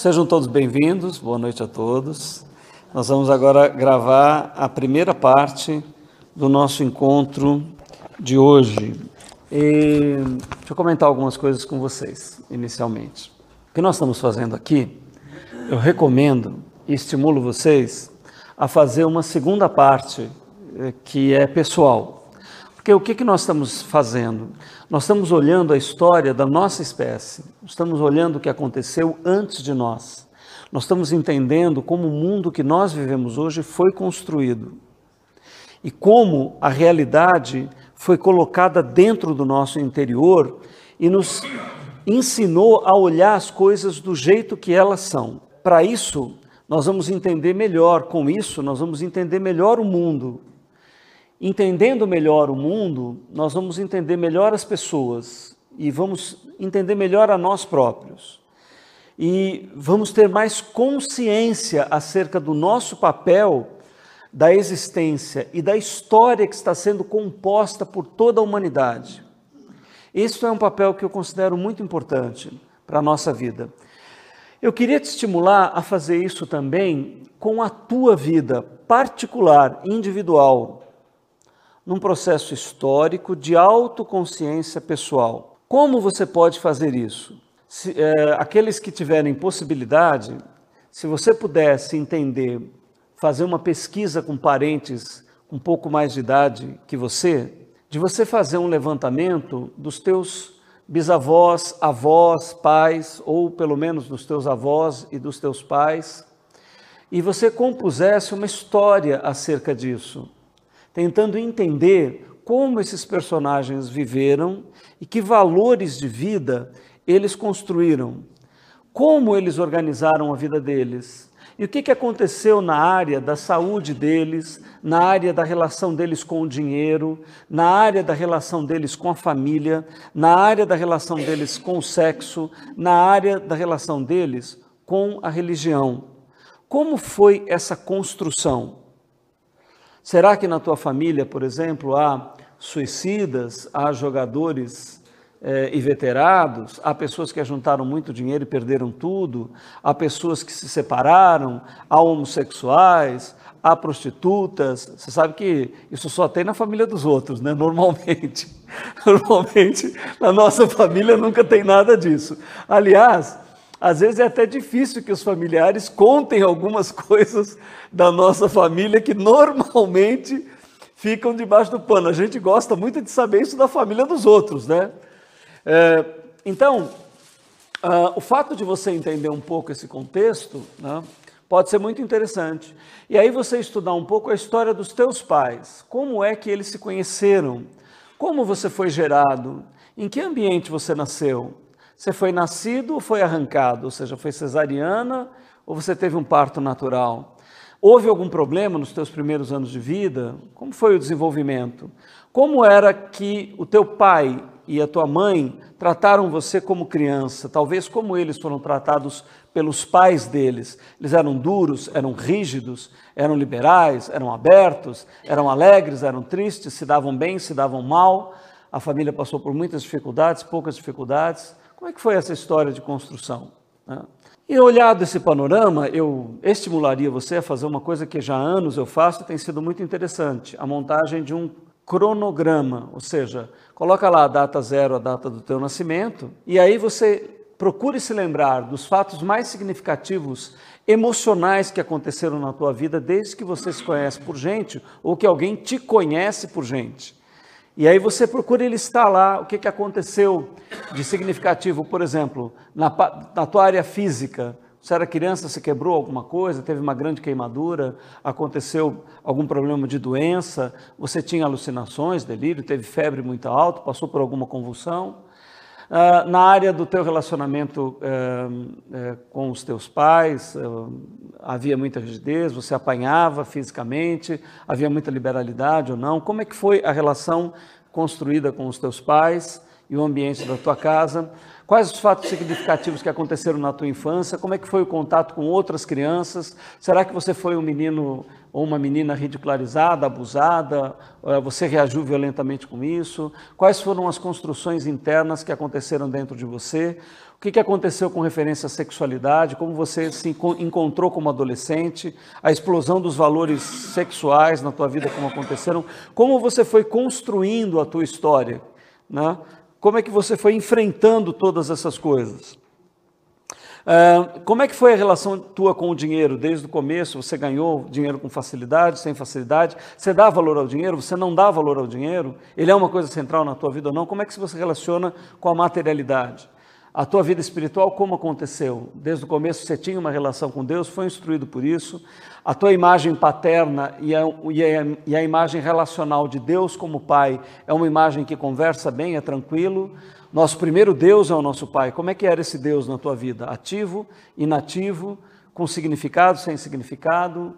Sejam todos bem-vindos, boa noite a todos. Nós vamos agora gravar a primeira parte do nosso encontro de hoje. Deixa eu comentar algumas coisas com vocês, inicialmente. O que nós estamos fazendo aqui, eu recomendo e estimulo vocês a fazer uma segunda parte, que é pessoal. Porque o que nós estamos fazendo? Nós estamos olhando a história da nossa espécie, estamos olhando o que aconteceu antes de nós. Nós estamos entendendo como o mundo que nós vivemos hoje foi construído e como a realidade foi colocada dentro do nosso interior e nos ensinou a olhar as coisas do jeito que elas são. Para isso, nós vamos entender melhor, com isso, nós vamos entender melhor o mundo. Entendendo melhor o mundo, nós vamos entender melhor as pessoas e vamos entender melhor a nós próprios. E vamos ter mais consciência acerca do nosso papel, da existência e da história que está sendo composta por toda a humanidade. Este é um papel que eu considero muito importante para a nossa vida. Eu queria te estimular a fazer isso também com a tua vida particular, individual, num processo histórico de autoconsciência pessoal. Como você pode fazer isso? Aqueles que tiverem possibilidade, se você pudesse entender, fazer uma pesquisa com parentes com um pouco mais de idade que você, de você fazer um levantamento dos teus bisavós, avós, pais, ou pelo menos dos teus avós e dos teus pais, e você compusesse uma história acerca disso, tentando entender como esses personagens viveram e que valores de vida eles construíram, como eles organizaram a vida deles e o que aconteceu na área da saúde deles, na área da relação deles com o dinheiro, na área da relação deles com a família, na área da relação deles com o sexo, na área da relação deles com a religião. Como foi essa construção? Será que na tua família, por exemplo, há suicidas, há jogadores inveterados, há pessoas que ajuntaram muito dinheiro e perderam tudo, há pessoas que se separaram, há homossexuais, há prostitutas? Você sabe que isso só tem na família dos outros, né? Normalmente, na nossa família nunca tem nada disso. Aliás, às vezes é até difícil que os familiares contem algumas coisas da nossa família que normalmente ficam debaixo do pano. A gente gosta muito de saber isso da família dos outros, né? Então, o fato de você entender um pouco esse contexto, né, pode ser muito interessante. E aí você estudar um pouco a história dos teus pais, como é que eles se conheceram, como você foi gerado, em que ambiente você nasceu. Você foi nascido ou foi arrancado? Ou seja, foi cesariana ou você teve um parto natural? Houve algum problema nos teus primeiros anos de vida? Como foi o desenvolvimento? Como era que o teu pai e a tua mãe trataram você como criança? Talvez como eles foram tratados pelos pais deles. Eles eram duros, eram rígidos, eram liberais, eram abertos, eram alegres, eram tristes, se davam bem, se davam mal. A família passou por muitas dificuldades, poucas dificuldades. Como é que foi essa história de construção? E olhado esse panorama, eu estimularia você a fazer uma coisa que já há anos eu faço e tem sido muito interessante, a montagem de um cronograma, ou seja, coloca lá a data zero, a data do teu nascimento, e aí você procure se lembrar dos fatos mais significativos, emocionais que aconteceram na tua vida desde que você se conhece por gente ou que alguém te conhece por gente. E aí você procura listar lá o que aconteceu de significativo, por exemplo, na tua área física. Você era criança, você quebrou alguma coisa, teve uma grande queimadura, aconteceu algum problema de doença, você tinha alucinações, delírio, teve febre muito alta, passou por alguma convulsão. Na área do teu relacionamento com os teus pais, havia muita rigidez, você apanhava fisicamente, havia muita liberalidade ou não? Como é que foi a relação construída com os teus pais e o ambiente da tua casa? Quais os fatos significativos que aconteceram na tua infância? Como é que foi o contato com outras crianças? Será que você foi um menino ou uma menina ridicularizada, abusada? Você reagiu violentamente com isso? Quais foram as construções internas que aconteceram dentro de você? O que aconteceu com referência à sexualidade? Como você se encontrou como adolescente? A explosão dos valores sexuais na tua vida, como aconteceram? Como você foi construindo a tua história, né? Como é que você foi enfrentando todas essas coisas? Como é que foi a relação tua com o dinheiro? Desde o começo, você ganhou dinheiro com facilidade, sem facilidade? Você dá valor ao dinheiro? Você não dá valor ao dinheiro? Ele é uma coisa central na tua vida ou não? Como é que você relaciona com a materialidade? A tua vida espiritual, como aconteceu? Desde o começo você tinha uma relação com Deus, foi instruído por isso. A tua imagem paterna e a imagem relacional de Deus como Pai é uma imagem que conversa bem, é tranquilo. Nosso primeiro Deus é o nosso Pai. Como é que era esse Deus na tua vida? Ativo, inativo, com significado, sem significado?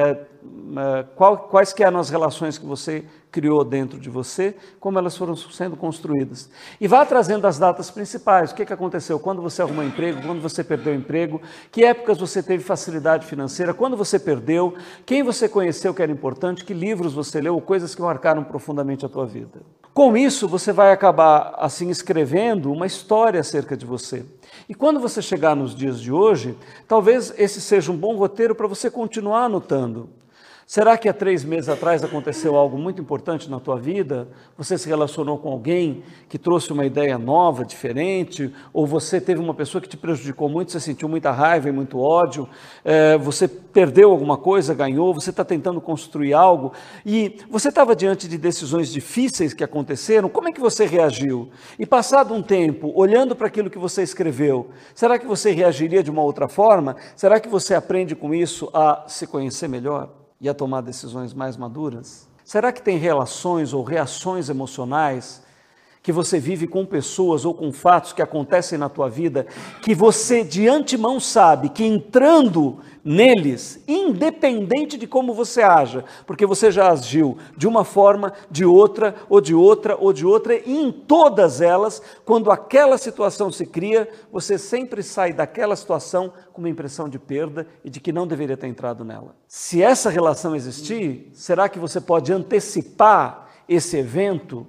Quais que eram as relações que você criou dentro de você, como elas foram sendo construídas. E vá trazendo as datas principais, o que aconteceu, quando você arrumou emprego, quando você perdeu o emprego, que épocas você teve facilidade financeira, quando você perdeu, quem você conheceu que era importante, que livros você leu, coisas que marcaram profundamente a tua vida. Com isso, você vai acabar, assim, escrevendo uma história acerca de você. E quando você chegar nos dias de hoje, talvez esse seja um bom roteiro para você continuar anotando. Será que há 3 meses atrás aconteceu algo muito importante na tua vida? Você se relacionou com alguém que trouxe uma ideia nova, diferente? Ou você teve uma pessoa que te prejudicou muito, você sentiu muita raiva e muito ódio? Você perdeu alguma coisa, ganhou? Você está tentando construir algo? E você estava diante de decisões difíceis que aconteceram? Como é que você reagiu? E passado um tempo, olhando para aquilo que você escreveu, será que você reagiria de uma outra forma? Será que você aprende com isso a se conhecer melhor e a tomar decisões mais maduras? Será que tem relações ou reações emocionais que você vive com pessoas ou com fatos que acontecem na tua vida, que você de antemão sabe que entrando neles, independente de como você haja, porque você já agiu de uma forma, de outra, ou de outra, ou de outra, e em todas elas, quando aquela situação se cria, você sempre sai daquela situação com uma impressão de perda e de que não deveria ter entrado nela. Se essa relação existir, será que você pode antecipar esse evento?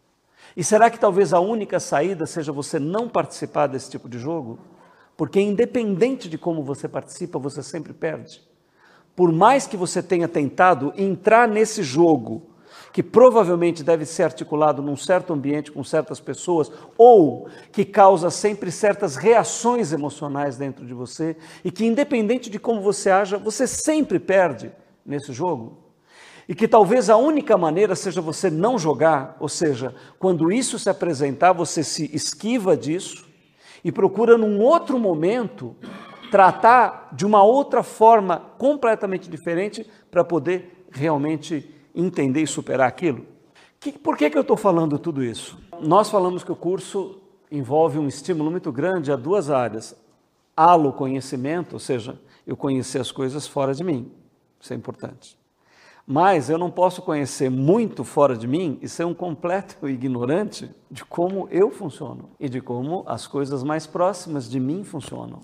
E será que talvez a única saída seja você não participar desse tipo de jogo? Porque independente de como você participa, você sempre perde. Por mais que você tenha tentado entrar nesse jogo, que provavelmente deve ser articulado num certo ambiente com certas pessoas, ou que causa sempre certas reações emocionais dentro de você, e que independente de como você haja, você sempre perde nesse jogo. E que talvez a única maneira seja você não jogar, ou seja, quando isso se apresentar, você se esquiva disso e procura num outro momento tratar de uma outra forma completamente diferente para poder realmente entender e superar aquilo. Por que eu estou falando tudo isso? Nós falamos que o curso envolve um estímulo muito grande a 2 áreas. Conhecimento, ou seja, eu conhecer as coisas fora de mim, isso é importante. Mas eu não posso conhecer muito fora de mim e ser um completo ignorante de como eu funciono e de como as coisas mais próximas de mim funcionam.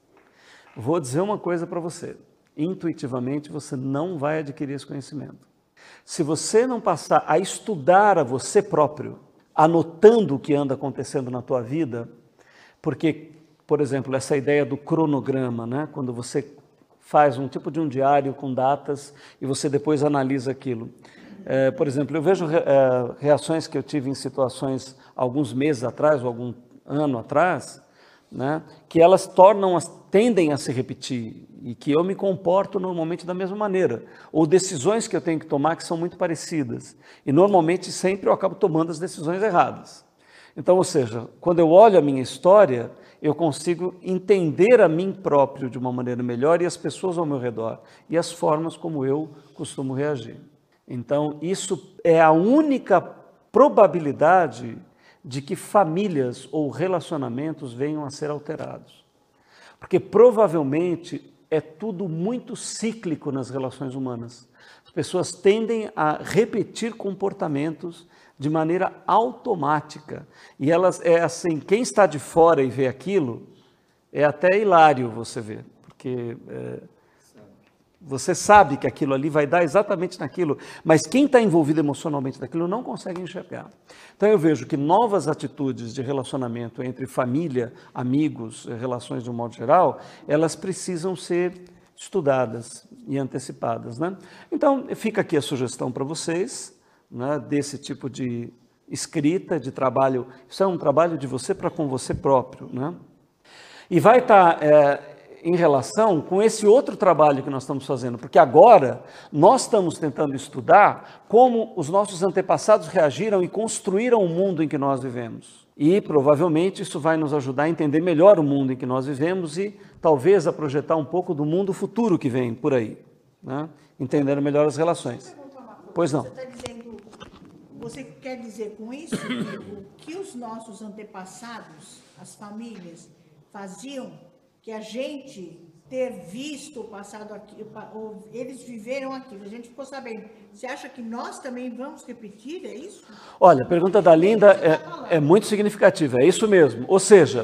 Vou dizer uma coisa para você, intuitivamente você não vai adquirir esse conhecimento. Se você não passar a estudar a você próprio, anotando o que anda acontecendo na tua vida, porque, por exemplo, essa ideia do cronograma, né? Quando você faz um tipo de um diário com datas e você depois analisa aquilo. Por exemplo, eu vejo reações que eu tive em situações alguns meses atrás ou algum ano atrás, né, que elas tendem a se repetir e que eu me comporto normalmente da mesma maneira, ou decisões que eu tenho que tomar que são muito parecidas e normalmente sempre eu acabo tomando as decisões erradas. Então, ou seja, quando eu olho a minha história, eu consigo entender a mim próprio de uma maneira melhor e as pessoas ao meu redor e as formas como eu costumo reagir. Então, isso é a única probabilidade de que famílias ou relacionamentos venham a ser alterados. Porque provavelmente é tudo muito cíclico nas relações humanas. As pessoas tendem a repetir comportamentos de maneira automática. E elas, é assim, quem está de fora e vê aquilo, é até hilário você ver, porque você sabe que aquilo ali vai dar exatamente naquilo, mas quem está envolvido emocionalmente naquilo não consegue enxergar. Então eu vejo que novas atitudes de relacionamento entre família, amigos, relações de um modo geral, elas precisam ser estudadas e antecipadas, né? Então fica aqui a sugestão para vocês, né, desse tipo de escrita, de trabalho. Isso é um trabalho de você para com você próprio, né? E vai estar em relação com esse outro trabalho que nós estamos fazendo, porque agora nós estamos tentando estudar como os nossos antepassados reagiram e construíram o mundo em que nós vivemos. E provavelmente isso vai nos ajudar a entender melhor o mundo em que nós vivemos e talvez a projetar um pouco do mundo futuro que vem por aí, né? Entendendo melhor as relações. Pois não. Você quer dizer com isso que os nossos antepassados, as famílias, faziam que a gente ter visto o passado aqui, ou eles viveram aquilo, a gente ficou sabendo. Você acha que nós também vamos repetir, é isso? Olha, a pergunta da Linda é muito significativa, é isso mesmo. Ou seja,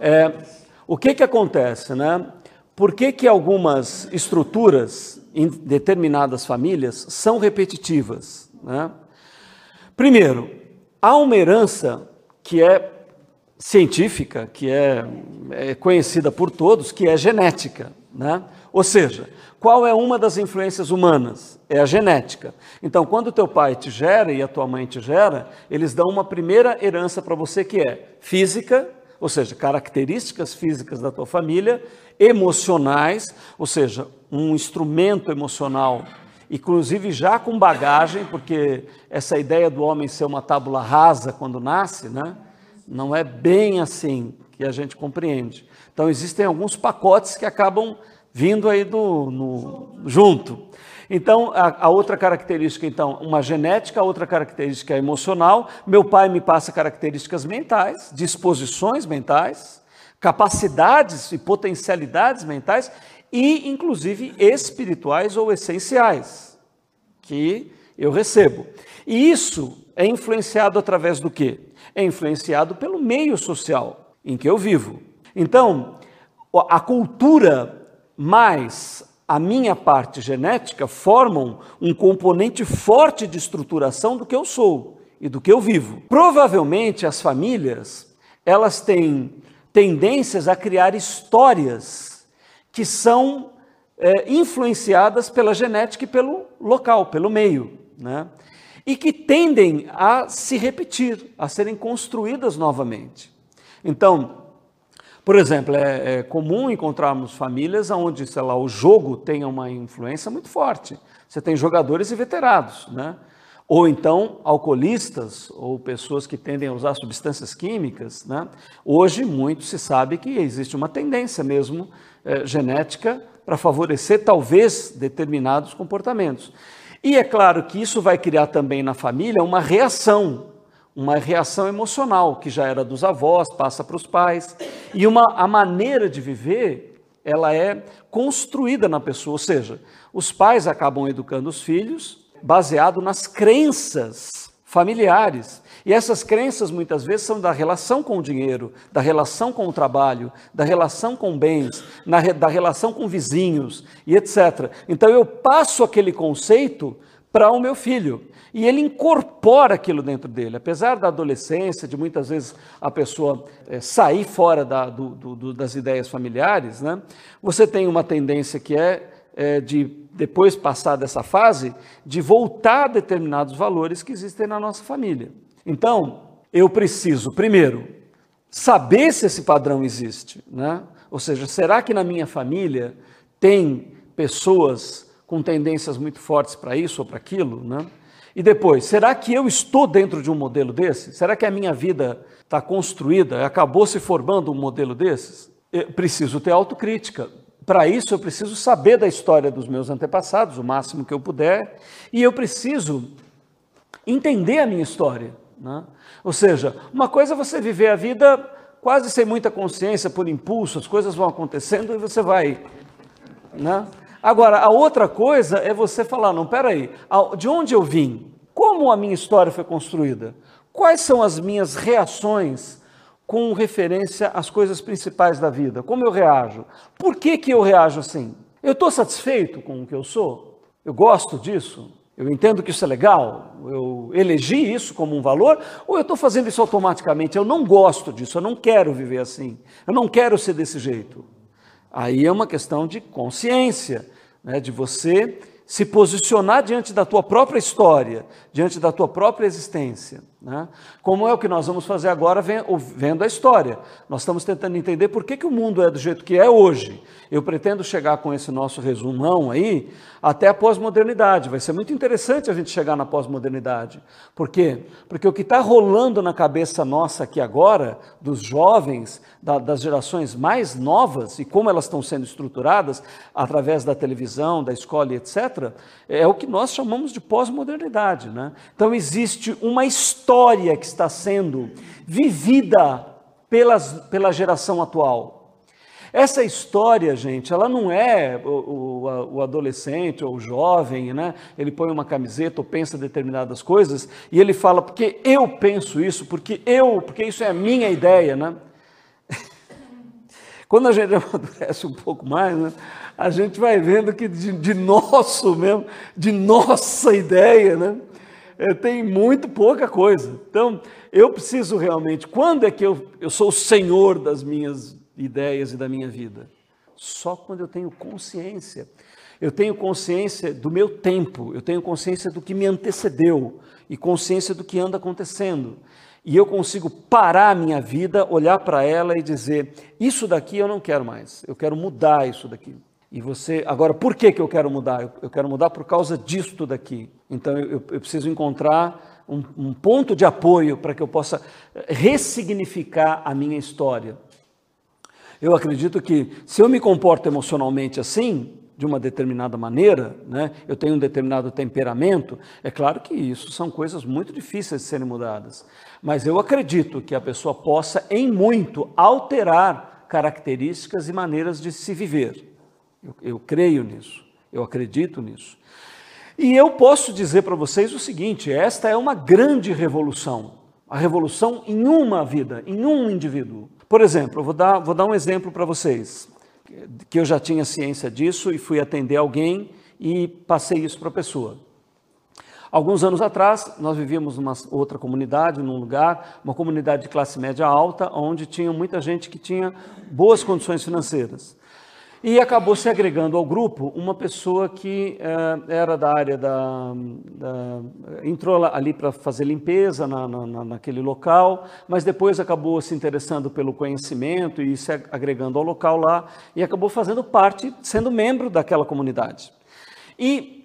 o que acontece, né? Por que algumas estruturas em determinadas famílias são repetitivas, né? Primeiro, há uma herança que é científica, que é conhecida por todos, que é genética, né? Ou seja, qual é uma das influências humanas? É a genética. Então, quando o teu pai te gera e a tua mãe te gera, eles dão uma primeira herança para você que é física, ou seja, características físicas da tua família, emocionais, ou seja, um instrumento emocional, inclusive já com bagagem, porque essa ideia do homem ser uma tábula rasa quando nasce, né? Não é bem assim que a gente compreende. Então, existem alguns pacotes que acabam vindo aí junto. Então, a outra característica, então, uma genética, a outra característica é emocional. Meu pai me passa características mentais, disposições mentais, capacidades e potencialidades mentais e, inclusive, espirituais ou essenciais, que eu recebo. E isso é influenciado através do quê? É influenciado pelo meio social em que eu vivo. Então, a cultura mais a minha parte genética formam um componente forte de estruturação do que eu sou e do que eu vivo. Provavelmente as famílias, elas têm tendências a criar histórias que são influenciadas pela genética e pelo local, pelo meio, né? E que tendem a se repetir, a serem construídas novamente. Então, por exemplo, é comum encontrarmos famílias onde, sei lá, o jogo tenha uma influência muito forte. Você tem jogadores e veteranos, né? Ou então alcoolistas, ou pessoas que tendem a usar substâncias químicas, né? Hoje, muito se sabe que existe uma tendência mesmo genética para favorecer, talvez, determinados comportamentos. E é claro que isso vai criar também na família uma reação emocional, que já era dos avós, passa para os pais, e a maneira de viver, ela é construída na pessoa, ou seja, os pais acabam educando os filhos baseado nas crenças familiares, e essas crenças muitas vezes são da relação com o dinheiro, da relação com o trabalho, da relação com bens, da relação com vizinhos e etc. Então eu passo aquele conceito para o meu filho e ele incorpora aquilo dentro dele. Apesar da adolescência, de muitas vezes a pessoa sair fora das ideias familiares, né? Você tem uma tendência que de, depois passar dessa fase, de voltar a determinados valores que existem na nossa família. Então, eu preciso, primeiro, saber se esse padrão existe, né? Ou seja, será que na minha família tem pessoas com tendências muito fortes para isso ou para aquilo, né? E depois, será que eu estou dentro de um modelo desse? Será que a minha vida está construída, acabou se formando um modelo desses? Eu preciso ter autocrítica. Para isso, eu preciso saber da história dos meus antepassados, o máximo que eu puder, e eu preciso entender a minha história, né? Ou seja, uma coisa é você viver a vida quase sem muita consciência, por impulso, as coisas vão acontecendo e você vai, né? Agora, a outra coisa é você falar, não, peraí, de onde eu vim? como a minha história foi construída? Quais são as minhas reações com referência às coisas principais da vida? Como eu reajo? Por que eu reajo assim? Eu estou satisfeito com o que eu sou? Eu gosto disso? Eu entendo que isso é legal? Eu elegi isso como um valor? Ou eu estou fazendo isso automaticamente? Eu não gosto disso, eu não quero viver assim, eu não quero ser desse jeito. Aí é uma questão de consciência, né, de você se posicionar diante da tua própria história, diante da tua própria existência, né? Como é o que nós vamos fazer agora vendo a história. Nós estamos tentando entender por que o mundo é do jeito que é hoje. Eu pretendo chegar com esse nosso resumão aí até a pós-modernidade. Vai ser muito interessante a gente chegar na pós-modernidade. Por quê? Porque o que está rolando na cabeça nossa aqui agora, dos jovens, das gerações mais novas, e como elas estão sendo estruturadas através da televisão, da escola e etc., é o que nós chamamos de pós-modernidade, né? Então existe uma história que está sendo vivida pela geração atual. Essa história, gente, ela não é o adolescente ou o jovem, né? Ele põe uma camiseta ou pensa determinadas coisas e ele fala, porque eu penso isso, porque isso é a minha ideia, né? Quando a gente amadurece um pouco mais, né, a gente vai vendo que de nossa ideia, né, tem muito pouca coisa. Então, eu preciso realmente, quando é que eu sou o senhor das minhas ideias e da minha vida? Só quando eu tenho consciência. Eu tenho consciência do meu tempo, eu tenho consciência do que me antecedeu e consciência do que anda acontecendo. E eu consigo parar a minha vida, olhar para ela e dizer, isso daqui eu não quero mais, eu quero mudar isso daqui. E você, agora, por que eu quero mudar? Eu quero mudar por causa disto daqui. Então eu preciso encontrar um ponto de apoio para que eu possa ressignificar a minha história. Eu acredito que se eu me comporto emocionalmente assim, de uma determinada maneira, né, eu tenho um determinado temperamento, é claro que isso são coisas muito difíceis de serem mudadas, mas eu acredito que a pessoa possa, em muito, alterar características e maneiras de se viver. Eu creio nisso, eu acredito nisso. E eu posso dizer para vocês o seguinte, esta é uma grande revolução, a revolução em uma vida, em um indivíduo. Por exemplo, eu vou dar um exemplo para vocês, que eu já tinha ciência disso e fui atender alguém e passei isso para a pessoa. Alguns anos atrás, nós vivíamos numa outra comunidade, num lugar, uma comunidade de classe média alta, onde tinha muita gente que tinha boas condições financeiras. E acabou se agregando ao grupo uma pessoa que era da área entrou ali para fazer limpeza naquele local, mas depois acabou se interessando pelo conhecimento e se agregando ao local lá, e acabou fazendo parte, sendo membro daquela comunidade. E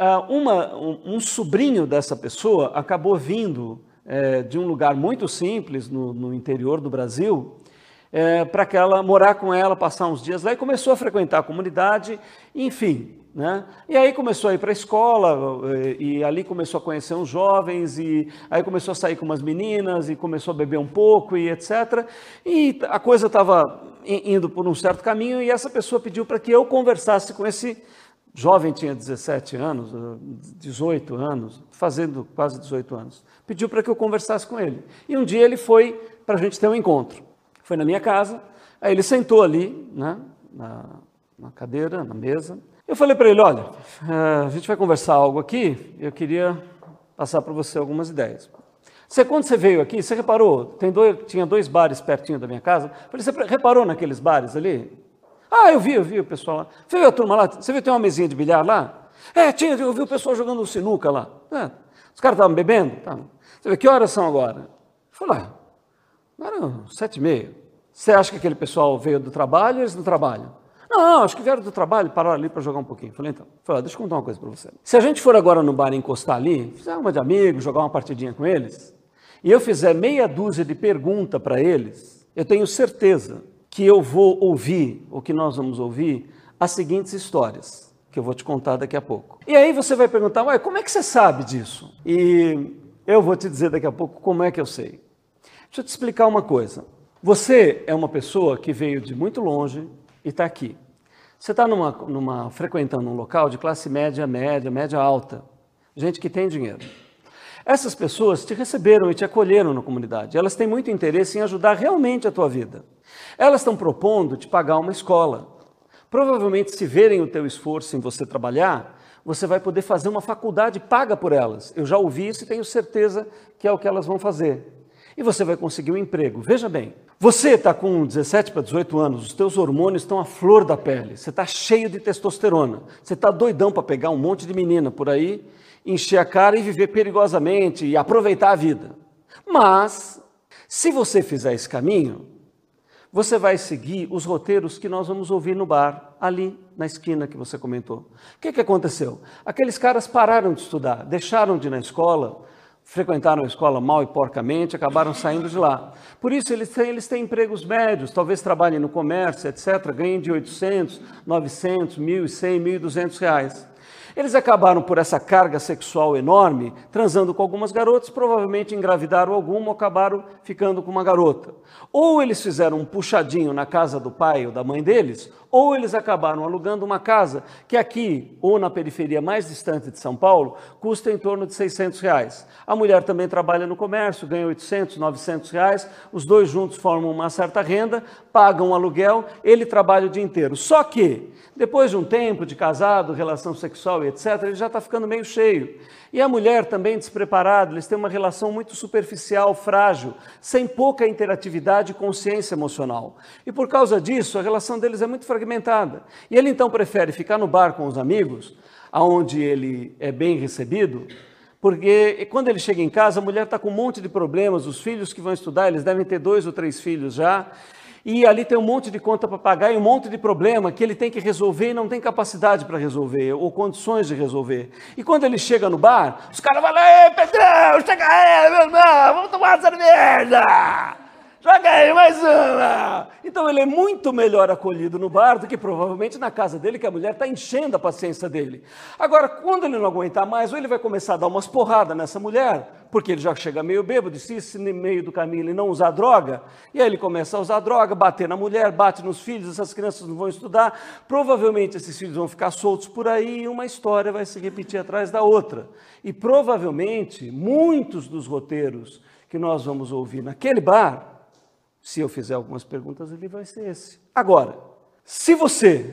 um sobrinho dessa pessoa acabou vindo de um lugar muito simples no interior do Brasil, para que ela morar com ela, passar uns dias lá, e começou a frequentar a comunidade, enfim, né? E aí começou a ir para a escola, e ali começou a conhecer uns jovens, e aí começou a sair com umas meninas, e começou a beber um pouco, e etc. E a coisa estava indo por um certo caminho, e essa pessoa pediu para que eu conversasse com esse jovem, tinha 17 anos, 18 anos, fazendo quase 18 anos. Pediu para que eu conversasse com ele. E um dia ele foi para a gente ter um encontro. Foi na minha casa, aí ele sentou ali, né, na cadeira, na mesa. Eu falei para ele, olha, a gente vai conversar algo aqui, eu queria passar para você algumas ideias. Quando você veio aqui, você reparou, tinha dois bares pertinho da minha casa, eu falei, você reparou naqueles bares ali? Ah, eu vi o pessoal lá. Você viu a turma lá? Você viu, tem uma mesinha de bilhar lá? Eu vi o pessoal jogando sinuca lá. Os caras estavam bebendo? Tá. Você vê, que horas são agora? Eu falei, eram 7h30. Você acha que aquele pessoal veio do trabalho ou eles não trabalham? Não, acho que vieram do trabalho e pararam ali para jogar um pouquinho. Falei, então, deixa eu contar uma coisa para você. Se a gente for agora no bar encostar ali, fizer uma de amigos, jogar uma partidinha com eles, e eu fizer meia dúzia de perguntas para eles, eu tenho certeza que eu vou ouvir, ou que nós vamos ouvir, as seguintes histórias, que eu vou te contar daqui a pouco. E aí você vai perguntar, ué, como é que você sabe disso? E eu vou te dizer daqui a pouco como é que eu sei. Deixa eu te explicar uma coisa. Você é uma pessoa que veio de muito longe e está aqui. Você está frequentando um local de classe média alta, gente que tem dinheiro. Essas pessoas te receberam e te acolheram na comunidade. Elas têm muito interesse em ajudar realmente a tua vida. Elas estão propondo te pagar uma escola. Provavelmente, se verem o teu esforço em você trabalhar, você vai poder fazer uma faculdade paga por elas. Eu já ouvi isso e tenho certeza que é o que elas vão fazer. E você vai conseguir um emprego. Veja bem, você está com 17 para 18 anos, os teus hormônios estão à flor da pele, você está cheio de testosterona, você está doidão para pegar um monte de menina por aí, encher a cara e viver perigosamente e aproveitar a vida. Mas, se você fizer esse caminho, você vai seguir os roteiros que nós vamos ouvir no bar, ali na esquina que você comentou. O que aconteceu? Aqueles caras pararam de estudar, deixaram de ir na escola, frequentaram a escola mal e porcamente, acabaram saindo de lá. Por isso, eles têm empregos médios, talvez trabalhem no comércio, etc., ganhem de 800, 900, 1.100, 1.200 reais. Eles acabaram, por essa carga sexual enorme, transando com algumas garotas, provavelmente engravidaram alguma ou acabaram ficando com uma garota. Ou eles fizeram um puxadinho na casa do pai ou da mãe deles, ou eles acabaram alugando uma casa que aqui, ou na periferia mais distante de São Paulo, custa em torno de 600 reais. A mulher também trabalha no comércio, ganha 800, 900 reais, os dois juntos formam uma certa renda, pagam um aluguel, ele trabalha o dia inteiro. Só que, depois de um tempo de casado, relação sexual e etc., ele já está ficando meio cheio. E a mulher também despreparada, eles têm uma relação muito superficial, frágil, sem pouca interatividade e consciência emocional. E por causa disso, a relação deles é muito fragmentada. E ele então prefere ficar no bar com os amigos, onde ele é bem recebido, porque quando ele chega em casa, a mulher está com um monte de problemas, os filhos que vão estudar, eles devem ter 2 ou 3 filhos já, e ali tem um monte de conta para pagar e um monte de problema que ele tem que resolver e não tem capacidade para resolver, ou condições de resolver. E quando ele chega no bar, os caras falam: "Ei, Pedrão, chega aí, meu irmão, vamos tomar uma cerveja! Joga aí mais uma!" Então ele é muito melhor acolhido no bar do que provavelmente na casa dele, que a mulher está enchendo a paciência dele. Agora, quando ele não aguentar mais, ou ele vai começar a dar umas porradas nessa mulher, porque ele já chega meio bêbado, e se no meio do caminho ele não usar droga, e aí ele começa a usar droga, bater na mulher, bate nos filhos, essas crianças não vão estudar, provavelmente esses filhos vão ficar soltos por aí e uma história vai se repetir atrás da outra. E provavelmente muitos dos roteiros que nós vamos ouvir naquele bar, se eu fizer algumas perguntas, ele vai ser esse. Agora, se você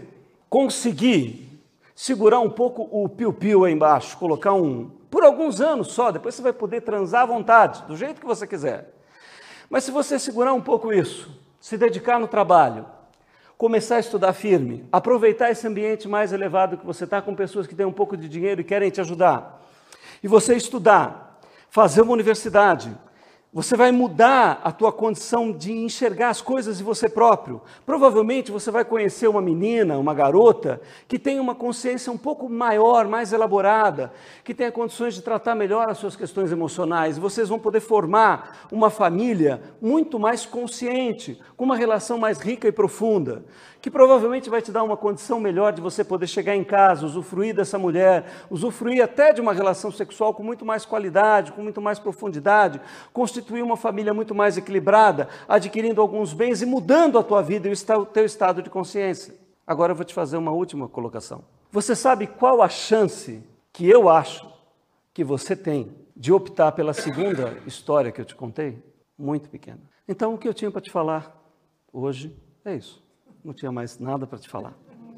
conseguir segurar um pouco o piu-piu aí embaixo, colocar por alguns anos só, depois você vai poder transar à vontade, do jeito que você quiser. Mas se você segurar um pouco isso, se dedicar no trabalho, começar a estudar firme, aproveitar esse ambiente mais elevado que você está com pessoas que têm um pouco de dinheiro e querem te ajudar, e você estudar, fazer uma universidade, você vai mudar a tua condição de enxergar as coisas de você próprio. Provavelmente você vai conhecer uma menina, uma garota, que tem uma consciência um pouco maior, mais elaborada, que tenha condições de tratar melhor as suas questões emocionais. Vocês vão poder formar uma família muito mais consciente, com uma relação mais rica e profunda, que provavelmente vai te dar uma condição melhor de você poder chegar em casa, usufruir dessa mulher, usufruir até de uma relação sexual com muito mais qualidade, com muito mais profundidade, constituir uma família muito mais equilibrada, adquirindo alguns bens e mudando a tua vida e o teu estado de consciência. Agora eu vou te fazer uma última colocação. Você sabe qual a chance que eu acho que você tem de optar pela segunda história que eu te contei? Muito pequena. Então o que eu tinha para te falar hoje é isso. Não tinha mais nada para te falar.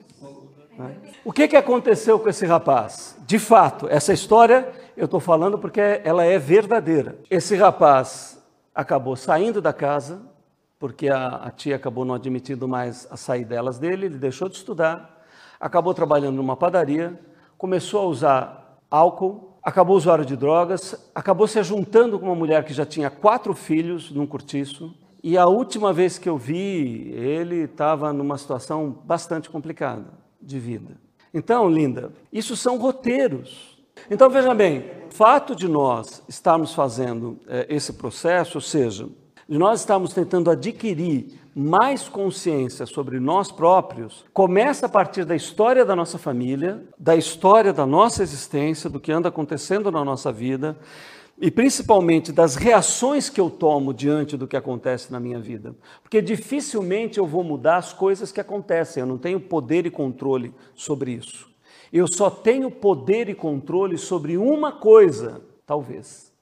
O que aconteceu com esse rapaz? De fato, essa história eu estou falando porque ela é verdadeira. Esse rapaz acabou saindo da casa, porque a tia acabou não admitindo mais a sair delas dele, ele deixou de estudar, acabou trabalhando numa padaria, começou a usar álcool, acabou usuário de drogas, acabou se juntando com uma mulher que já tinha 4 filhos num cortiço, e a última vez que eu vi, ele estava numa situação bastante complicada de vida. Então, linda, isso são roteiros. Então, veja bem, o fato de nós estarmos fazendo esse processo, ou seja, de nós estarmos tentando adquirir mais consciência sobre nós próprios, começa a partir da história da nossa família, da história da nossa existência, do que anda acontecendo na nossa vida, e principalmente das reações que eu tomo diante do que acontece na minha vida. Porque dificilmente eu vou mudar as coisas que acontecem, eu não tenho poder e controle sobre isso. Eu só tenho poder e controle sobre uma coisa, talvez,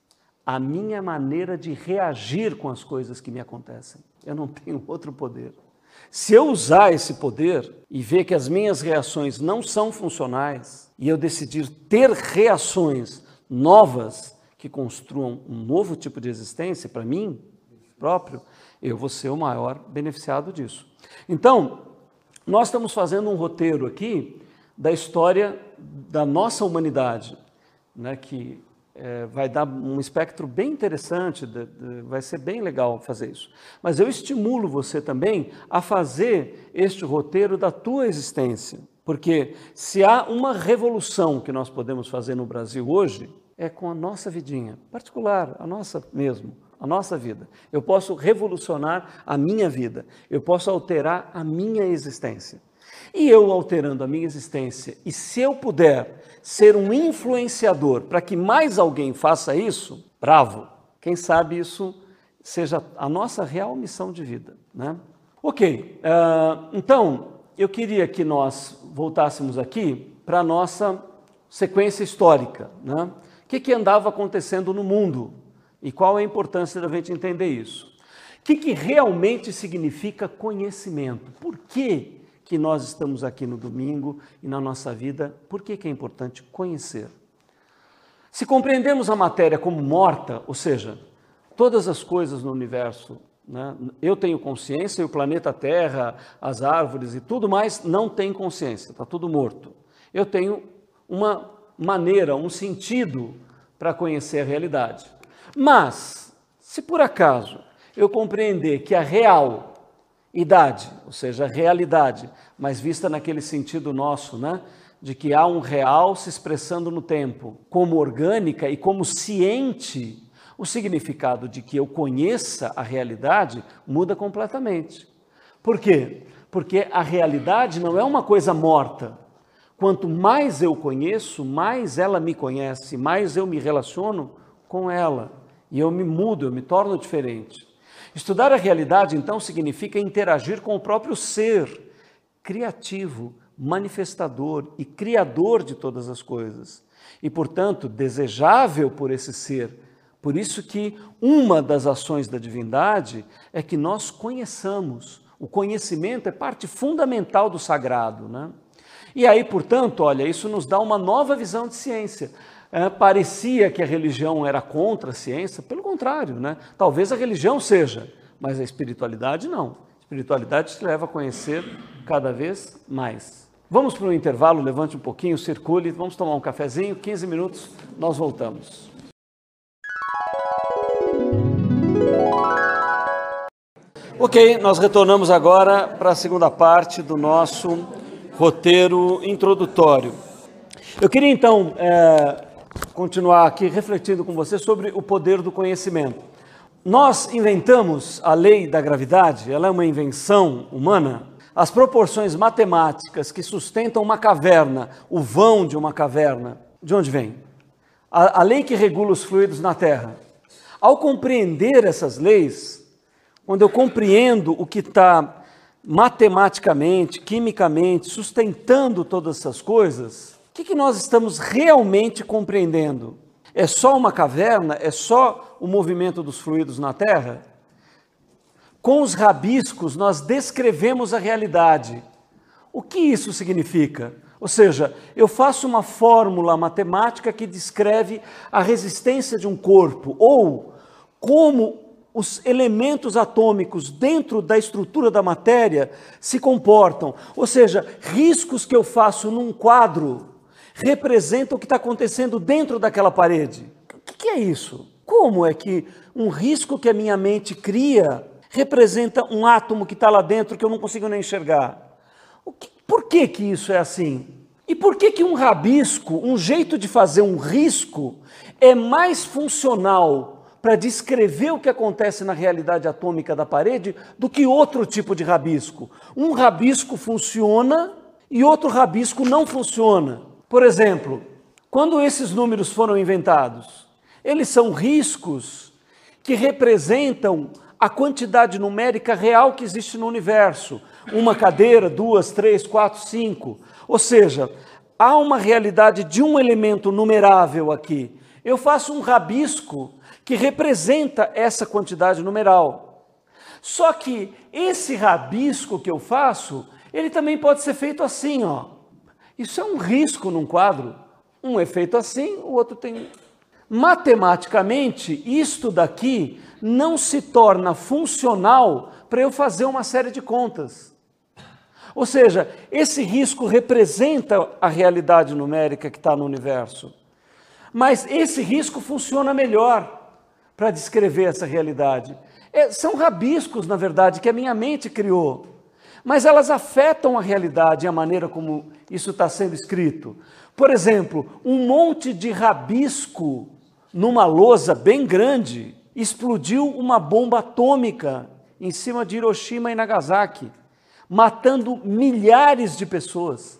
a minha maneira de reagir com as coisas que me acontecem. Eu não tenho outro poder. Se eu usar esse poder e ver que as minhas reações não são funcionais e eu decidir ter reações novas que construam um novo tipo de existência para mim próprio, eu vou ser o maior beneficiado disso. Então, nós estamos fazendo um roteiro aqui da história da nossa humanidade, né, que vai dar um espectro bem interessante, vai ser bem legal fazer isso. Mas eu estimulo você também a fazer este roteiro da tua existência, porque se há uma revolução que nós podemos fazer no Brasil hoje, é com a nossa vidinha, particular, a nossa mesmo, a nossa vida. Eu posso revolucionar a minha vida, eu posso alterar a minha existência. E eu alterando a minha existência, e se eu puder ser um influenciador para que mais alguém faça isso, bravo, quem sabe isso seja a nossa real missão de vida, né? Ok, então eu queria que nós voltássemos aqui para a nossa sequência histórica, né? O que andava acontecendo no mundo e qual é a importância da gente entender isso? O que realmente significa conhecimento? Por que nós estamos aqui no domingo e na nossa vida? Por que é importante conhecer? Se compreendemos a matéria como morta, ou seja, todas as coisas no universo, né, eu tenho consciência e o planeta Terra, as árvores e tudo mais não tem consciência, está tudo morto. Eu tenho uma maneira, um sentido para conhecer a realidade. Mas, se por acaso eu compreender que a realidade, ou seja, a realidade, mas vista naquele sentido nosso, né, de que há um real se expressando no tempo, como orgânica e como ciente, o significado de que eu conheça a realidade muda completamente. Por quê? Porque a realidade não é uma coisa morta. Quanto mais eu conheço, mais ela me conhece, mais eu me relaciono com ela. E eu me mudo, eu me torno diferente. Estudar a realidade, então, significa interagir com o próprio ser criativo, manifestador e criador de todas as coisas. E, portanto, desejável por esse ser. Por isso que uma das ações da divindade é que nós conheçamos. O conhecimento é parte fundamental do sagrado, né? E aí, portanto, olha, isso nos dá uma nova visão de ciência. Parecia que a religião era contra a ciência, pelo contrário, né? Talvez a religião seja, mas a espiritualidade não. A espiritualidade te leva a conhecer cada vez mais. Vamos para um intervalo, levante um pouquinho, circule, vamos tomar um cafezinho, 15 minutos, nós voltamos. Ok, nós retornamos agora para a segunda parte do nosso roteiro introdutório. Eu queria então continuar aqui refletindo com você sobre o poder do conhecimento. Nós inventamos a lei da gravidade, ela é uma invenção humana. As proporções matemáticas que sustentam uma caverna, o vão de uma caverna, de onde vem? A lei que regula os fluidos na Terra. Ao compreender essas leis, quando eu compreendo o que está matematicamente, quimicamente, sustentando todas essas coisas, o que nós estamos realmente compreendendo? É só uma caverna? É só o movimento dos fluidos na Terra? Com os rabiscos, nós descrevemos a realidade. O que isso significa? Ou seja, eu faço uma fórmula matemática que descreve a resistência de um corpo, ou como os elementos atômicos dentro da estrutura da matéria se comportam. Ou seja, riscos que eu faço num quadro representam o que está acontecendo dentro daquela parede. O que é isso? Como é que um risco que a minha mente cria representa um átomo que está lá dentro que eu não consigo nem enxergar? Por que isso é assim? E por que um rabisco, um jeito de fazer um risco, é mais funcional para descrever o que acontece na realidade atômica da parede do que outro tipo de rabisco? Um rabisco funciona e outro rabisco não funciona. Por exemplo, quando esses números foram inventados, eles são riscos que representam a quantidade numérica real que existe no universo. Uma cadeira, 2, 3, 4, 5. Ou seja, há uma realidade de um elemento numerável aqui. eu faço um rabisco que representa essa quantidade numeral. Só que esse rabisco que eu faço, ele também pode ser feito assim, ó. Isso é um risco num quadro. Um é feito assim, o outro tem... Matematicamente, isto daqui não se torna funcional para eu fazer uma série de contas. Ou seja, esse risco representa a realidade numérica que está no universo. Mas esse risco funciona melhor para descrever essa realidade. São rabiscos, na verdade, que a minha mente criou. Mas elas afetam a realidade e a maneira como isso está sendo escrito. Por exemplo, um monte de rabisco numa lousa bem grande explodiu uma bomba atômica em cima de Hiroshima e Nagasaki, matando milhares de pessoas.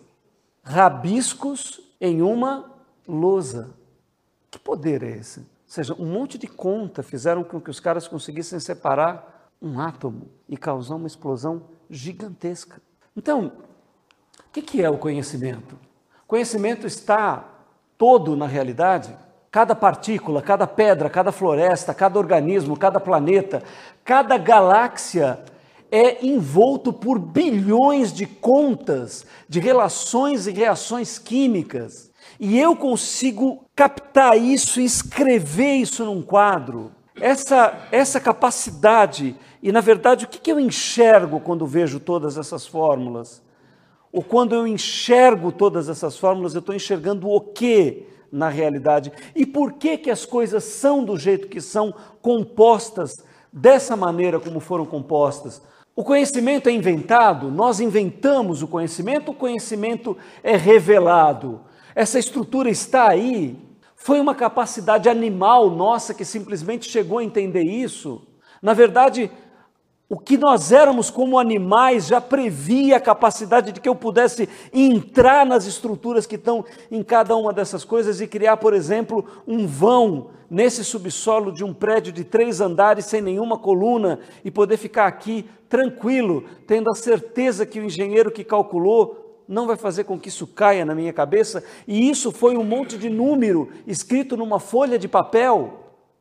Rabiscos em uma lousa. Que poder é esse? Ou seja, um monte de conta fizeram com que os caras conseguissem separar um átomo e causar uma explosão gigantesca. Então, o que é o conhecimento? O conhecimento está todo na realidade. Cada partícula, cada pedra, cada floresta, cada organismo, cada planeta, cada galáxia é envolto por bilhões de contas, de relações e reações químicas. E eu consigo captar isso e escrever isso num quadro. Essa capacidade, e na verdade o que eu enxergo quando vejo todas essas fórmulas? Ou quando eu enxergo todas essas fórmulas, eu estou enxergando o quê na realidade? E por que as coisas são do jeito que são, compostas dessa maneira como foram compostas? O conhecimento é inventado? Nós inventamos o conhecimento é revelado. Essa estrutura está aí. Foi uma capacidade animal nossa que simplesmente chegou a entender isso. Na verdade, o que nós éramos como animais já previa a capacidade de que eu pudesse entrar nas estruturas que estão em cada uma dessas coisas e criar, por exemplo, um vão nesse subsolo de um prédio de 3 andares sem nenhuma coluna e poder ficar aqui tranquilo, tendo a certeza que o engenheiro que calculou não vai fazer com que isso caia na minha cabeça. E isso foi um monte de número escrito numa folha de papel.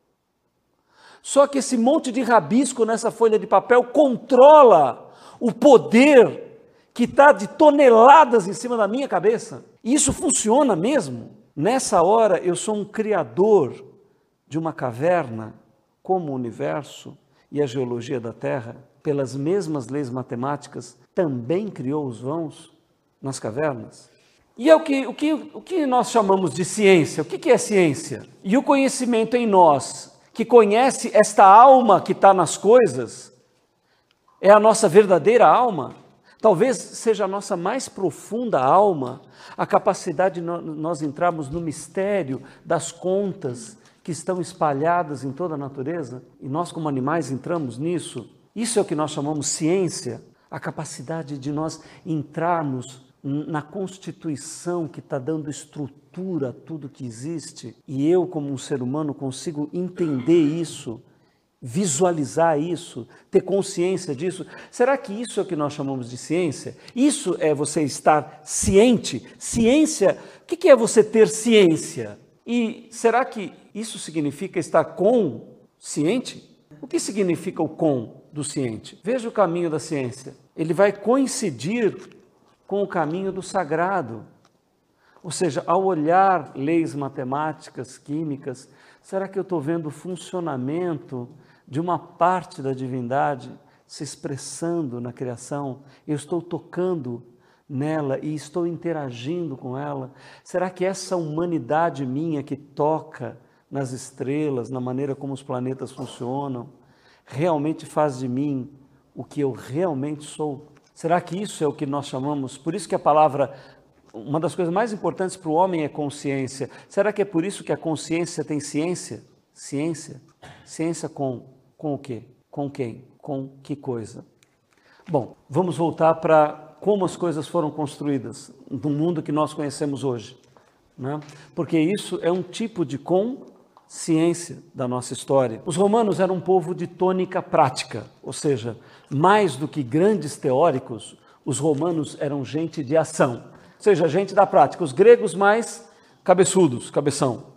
Só que esse monte de rabisco nessa folha de papel controla o poder que está de toneladas em cima da minha cabeça. E isso funciona mesmo. Nessa hora eu sou um criador de uma caverna, como o universo e a geologia da Terra, pelas mesmas leis matemáticas, também criou os vãos nas cavernas. E é o que nós chamamos de ciência. O que é ciência? E o conhecimento em nós, que conhece esta alma que está nas coisas, é a nossa verdadeira alma. Talvez seja a nossa mais profunda alma, a capacidade de nós entrarmos no mistério das contas que estão espalhadas em toda a natureza, e nós como animais entramos nisso. Isso é o que nós chamamos ciência, a capacidade de nós entrarmos na constituição que está dando estrutura a tudo que existe, e eu como um ser humano consigo entender isso, visualizar isso, ter consciência disso. Será que isso é o que nós chamamos de ciência? Isso é você estar ciente? Ciência, o que é você ter ciência? E será que isso significa estar consciente? O que significa o com do ciente? Veja o caminho da ciência. Ele vai coincidir com o caminho do sagrado. Ou seja, ao olhar leis matemáticas, químicas, será que eu estou vendo o funcionamento de uma parte da divindade se expressando na criação? Eu estou tocando nela e estou interagindo com ela? Será que essa humanidade minha que toca nas estrelas, na maneira como os planetas funcionam, realmente faz de mim o que eu realmente sou? Será que isso é o que nós chamamos? Por isso que a palavra, uma das coisas mais importantes para o homem é consciência. Será que é por isso que a consciência tem ciência? Ciência? Ciência com o quê? Com quem? Com que coisa? Bom, vamos voltar para como as coisas foram construídas no mundo que nós conhecemos hoje, né? Porque isso é um tipo de consciência da nossa história. Os romanos eram um povo de tônica prática, ou seja, mais do que grandes teóricos, os romanos eram gente de ação, ou seja, gente da prática. Os gregos mais cabeçudos, cabeção,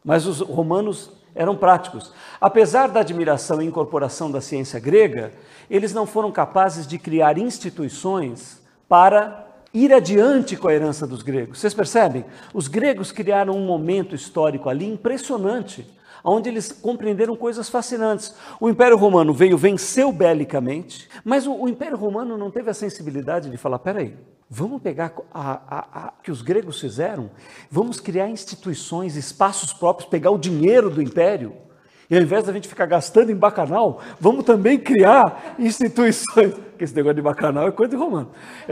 Mas os romanos eram práticos. Apesar da admiração e incorporação da ciência grega, eles não foram capazes de criar instituições para ir adiante com a herança dos gregos. Vocês percebem? Os gregos criaram um momento histórico ali impressionante, onde eles compreenderam coisas fascinantes. O Império Romano venceu belicamente, mas o Império Romano não teve a sensibilidade de falar, peraí, vamos pegar que os gregos fizeram, vamos criar instituições, espaços próprios, pegar o dinheiro do Império, e ao invés da gente ficar gastando em bacanal, vamos também criar instituições, porque esse negócio de bacanal é coisa de romano,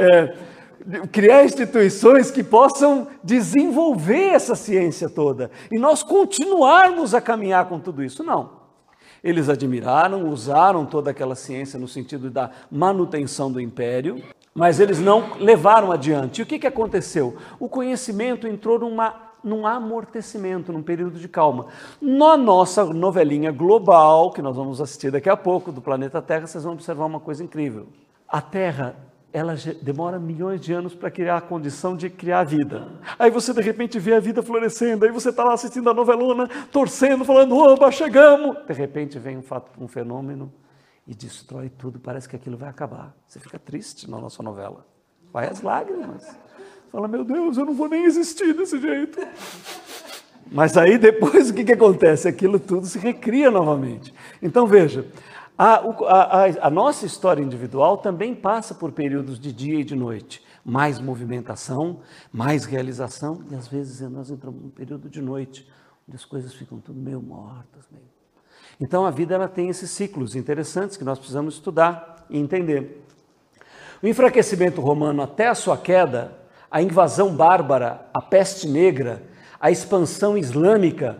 criar instituições que possam desenvolver essa ciência toda, e nós continuarmos a caminhar com tudo isso. Não. Eles admiraram, usaram toda aquela ciência no sentido da manutenção do império, mas eles não levaram adiante. E o que aconteceu? O conhecimento entrou num amortecimento, num período de calma. Na nossa novelinha global, que nós vamos assistir daqui a pouco, do planeta Terra, vocês vão observar uma coisa incrível. A Terra, ela demora milhões de anos para criar a condição de criar a vida. Aí você, de repente, vê a vida florescendo, aí você está lá assistindo a novelona, torcendo, falando, oba, chegamos! De repente vem um fenômeno e destrói tudo, parece que aquilo vai acabar. Você fica triste na nossa novela. Vai as lágrimas. Fala, meu Deus, eu não vou nem existir desse jeito. Mas aí depois o que acontece? Aquilo tudo se recria novamente. Então veja, a nossa história individual também passa por períodos de dia e de noite. Mais movimentação, mais realização, e às vezes nós entramos num período de noite, onde as coisas ficam tudo meio mortas. Então a vida ela tem esses ciclos interessantes que nós precisamos estudar e entender. O enfraquecimento romano até a sua queda, a invasão bárbara, a peste negra, a expansão islâmica,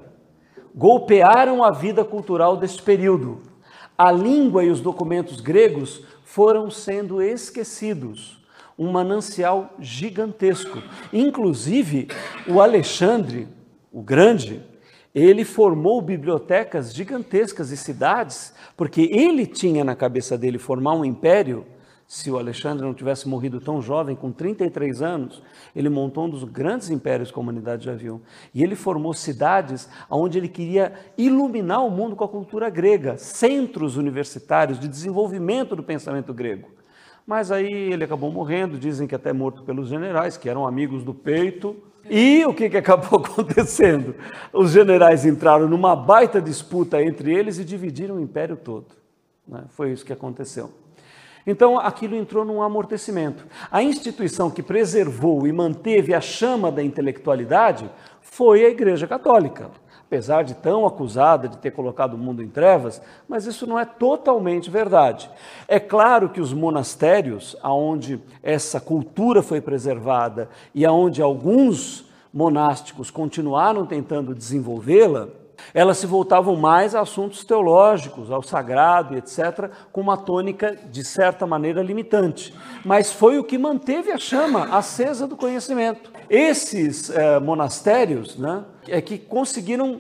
golpearam a vida cultural deste período. A língua e os documentos gregos foram sendo esquecidos, um manancial gigantesco. Inclusive, o Alexandre, o Grande, ele formou bibliotecas gigantescas e cidades, porque ele tinha na cabeça dele formar um império. Se o Alexandre não tivesse morrido tão jovem, com 33 anos, ele montou um dos grandes impérios que a humanidade já viu. E ele formou cidades onde ele queria iluminar o mundo com a cultura grega, centros universitários de desenvolvimento do pensamento grego. Mas aí ele acabou morrendo, dizem que até morto pelos generais, que eram amigos do peito. E o que acabou acontecendo? Os generais entraram numa baita disputa entre eles e dividiram o império todo. Foi isso que aconteceu. Então, aquilo entrou num amortecimento. A instituição que preservou e manteve a chama da intelectualidade foi a Igreja Católica. Apesar de tão acusada de ter colocado o mundo em trevas, mas isso não é totalmente verdade. É claro que os monastérios, onde essa cultura foi preservada e onde alguns monásticos continuaram tentando desenvolvê-la, elas se voltavam mais a assuntos teológicos, ao sagrado, etc., com uma tônica, de certa maneira, limitante. Mas foi o que manteve a chama acesa do conhecimento. Esses monastérios, é que conseguiram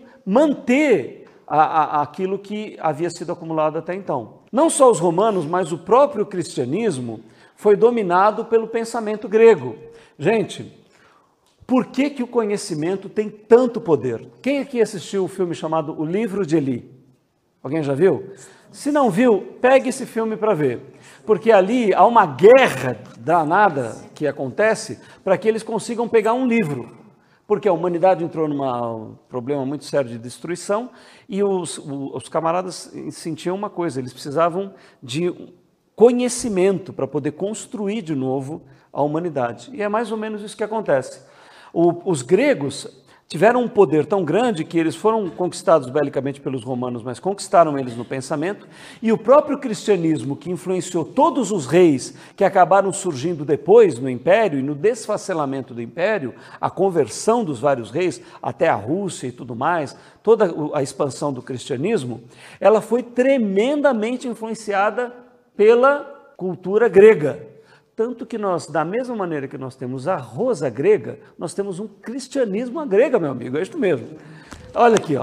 manter aquilo que havia sido acumulado até então. Não só os romanos, mas o próprio cristianismo foi dominado pelo pensamento grego. Gente, por que o conhecimento tem tanto poder? Quem aqui assistiu o filme chamado O Livro de Eli? Alguém já viu? Se não viu, pegue esse filme para ver. Porque ali há uma guerra danada que acontece para que eles consigam pegar um livro. Porque a humanidade entrou num problema muito sério de destruição e os camaradas sentiam uma coisa, eles precisavam de conhecimento para poder construir de novo a humanidade. E é mais ou menos isso que acontece. Os gregos tiveram um poder tão grande que eles foram conquistados belicamente pelos romanos, mas conquistaram eles no pensamento, e o próprio cristianismo, que influenciou todos os reis que acabaram surgindo depois no império e no desfacelamento do império, a conversão dos vários reis, até a Rússia e tudo mais, toda a expansão do cristianismo, ela foi tremendamente influenciada pela cultura grega. Tanto que nós, da mesma maneira que nós temos a rosa grega, nós temos um cristianismo à grega, meu amigo, é isso mesmo. Olha aqui,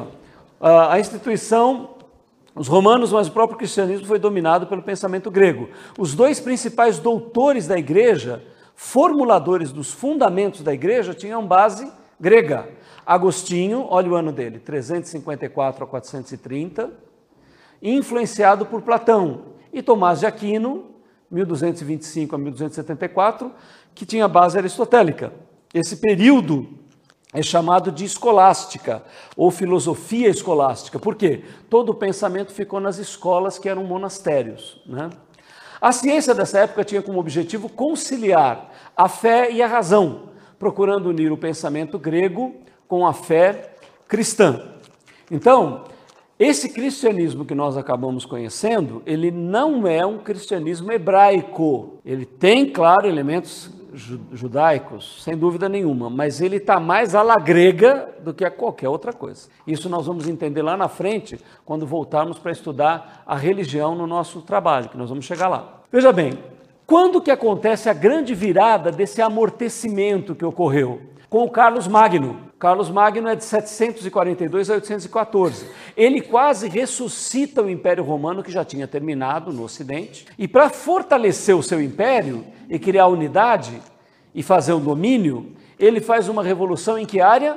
a instituição, os romanos, mas o próprio cristianismo foi dominado pelo pensamento grego. Os dois principais doutores da igreja, formuladores dos fundamentos da igreja, tinham base grega. Agostinho, olha o ano dele, 354 a 430, influenciado por Platão, e Tomás de Aquino, 1225 a 1274, que tinha base aristotélica. Esse período é chamado de escolástica, ou filosofia escolástica. Por quê? Todo o pensamento ficou nas escolas, que eram monastérios, né? A ciência dessa época tinha como objetivo conciliar a fé e a razão, procurando unir o pensamento grego com a fé cristã. Então, esse cristianismo que nós acabamos conhecendo, ele não é um cristianismo hebraico. Ele tem, claro, elementos judaicos, sem dúvida nenhuma, mas ele está mais à la grega do que a qualquer outra coisa. Isso nós vamos entender lá na frente, quando voltarmos para estudar a religião no nosso trabalho, que nós vamos chegar lá. Veja bem, quando que acontece a grande virada desse amortecimento que ocorreu? Com o Carlos Magno. Carlos Magno é de 742 a 814. Ele quase ressuscita o Império Romano, que já tinha terminado no Ocidente, e para fortalecer o seu império e criar unidade e fazer um domínio, ele faz uma revolução em que área?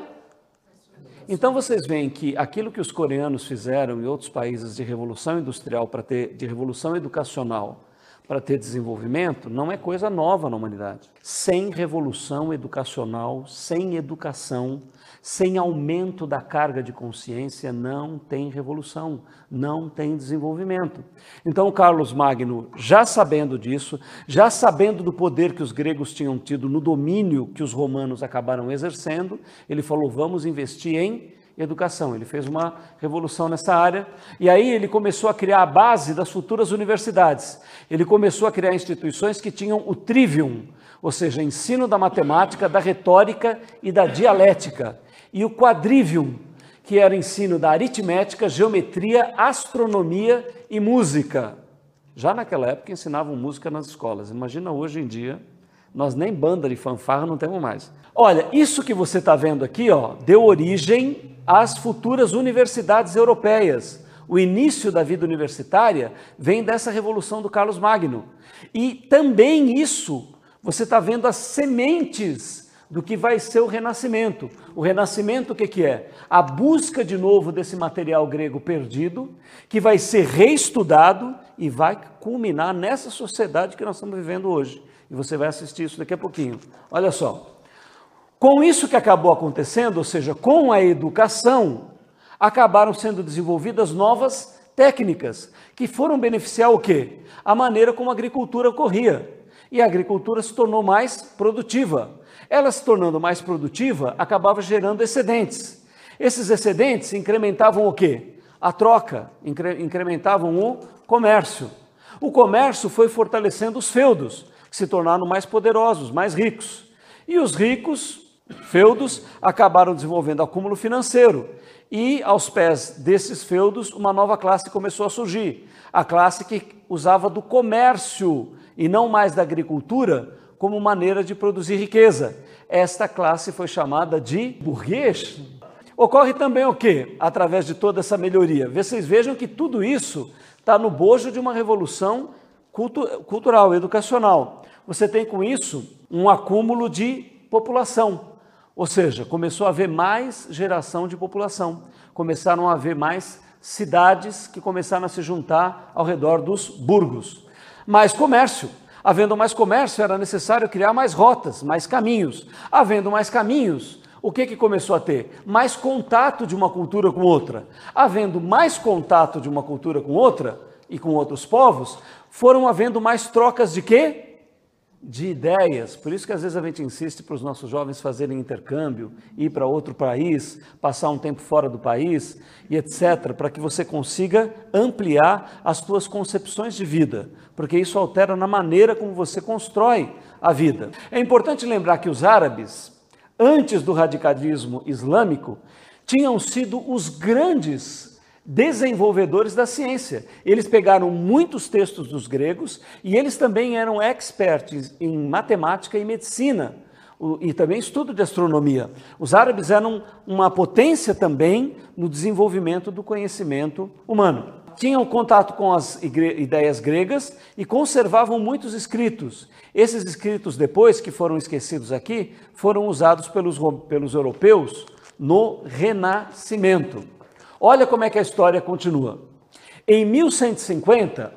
Então vocês veem que aquilo que os coreanos fizeram em outros países de revolução industrial, de revolução educacional, para ter desenvolvimento, não é coisa nova na humanidade. Sem revolução educacional, sem educação, sem aumento da carga de consciência, não tem revolução, não tem desenvolvimento. Então, Carlos Magno, já sabendo disso, já sabendo do poder que os gregos tinham tido no domínio que os romanos acabaram exercendo, ele falou, vamos investir em educação. Ele fez uma revolução nessa área e aí ele começou a criar a base das futuras universidades. Ele começou a criar instituições que tinham o trivium, ou seja, ensino da matemática, da retórica e da dialética, e o quadrivium, que era ensino da aritmética, geometria, astronomia e música. Já naquela época ensinavam música nas escolas. Imagina hoje em dia, nós nem banda de fanfarra não temos mais. Olha, isso que você está vendo aqui, ó, deu origem às futuras universidades europeias. O início da vida universitária vem dessa revolução do Carlos Magno. E também isso, você está vendo as sementes do que vai ser o Renascimento. O Renascimento o que é? A busca de novo desse material grego perdido, que vai ser reestudado e vai culminar nessa sociedade que nós estamos vivendo hoje. E você vai assistir isso daqui a pouquinho. Olha só. Com isso que acabou acontecendo, ou seja, com a educação, acabaram sendo desenvolvidas novas técnicas que foram beneficiar o quê? A maneira como a agricultura ocorria. E a agricultura se tornou mais produtiva. Ela se tornando mais produtiva, acabava gerando excedentes. Esses excedentes incrementavam o quê? A troca, incrementavam o comércio. O comércio foi fortalecendo os feudos, que se tornaram mais poderosos, mais ricos. E os ricos, feudos, acabaram desenvolvendo acúmulo financeiro. E aos pés desses feudos, uma nova classe começou a surgir. A classe que usava do comércio e não mais da agricultura como maneira de produzir riqueza. Esta classe foi chamada de burguês. Ocorre também o quê? Através de toda essa melhoria. Vocês vejam que tudo isso está no bojo de uma revolução cultural, educacional. Você tem com isso um acúmulo de população, ou seja, começou a haver mais geração de população, começaram a haver mais cidades que começaram a se juntar ao redor dos burgos. Mais comércio. Havendo mais comércio, era necessário criar mais rotas, mais caminhos. Havendo mais caminhos, o que começou a ter? Mais contato de uma cultura com outra. Havendo mais contato de uma cultura com outra e com outros povos, foram havendo mais trocas de quê? De ideias. Por isso que às vezes a gente insiste para os nossos jovens fazerem intercâmbio, ir para outro país, passar um tempo fora do país e etc., para que você consiga ampliar as suas concepções de vida, porque isso altera na maneira como você constrói a vida. É importante lembrar que os árabes, antes do radicalismo islâmico, tinham sido os grandes desenvolvedores da ciência. Eles pegaram muitos textos dos gregos e eles também eram experts em matemática e medicina e também estudo de astronomia. Os árabes eram uma potência também no desenvolvimento do conhecimento humano. Tinham contato com as ideias gregas e conservavam muitos escritos. Esses escritos depois, que foram esquecidos aqui, foram usados pelos europeus no Renascimento. Olha como é que a história continua. Em 1150,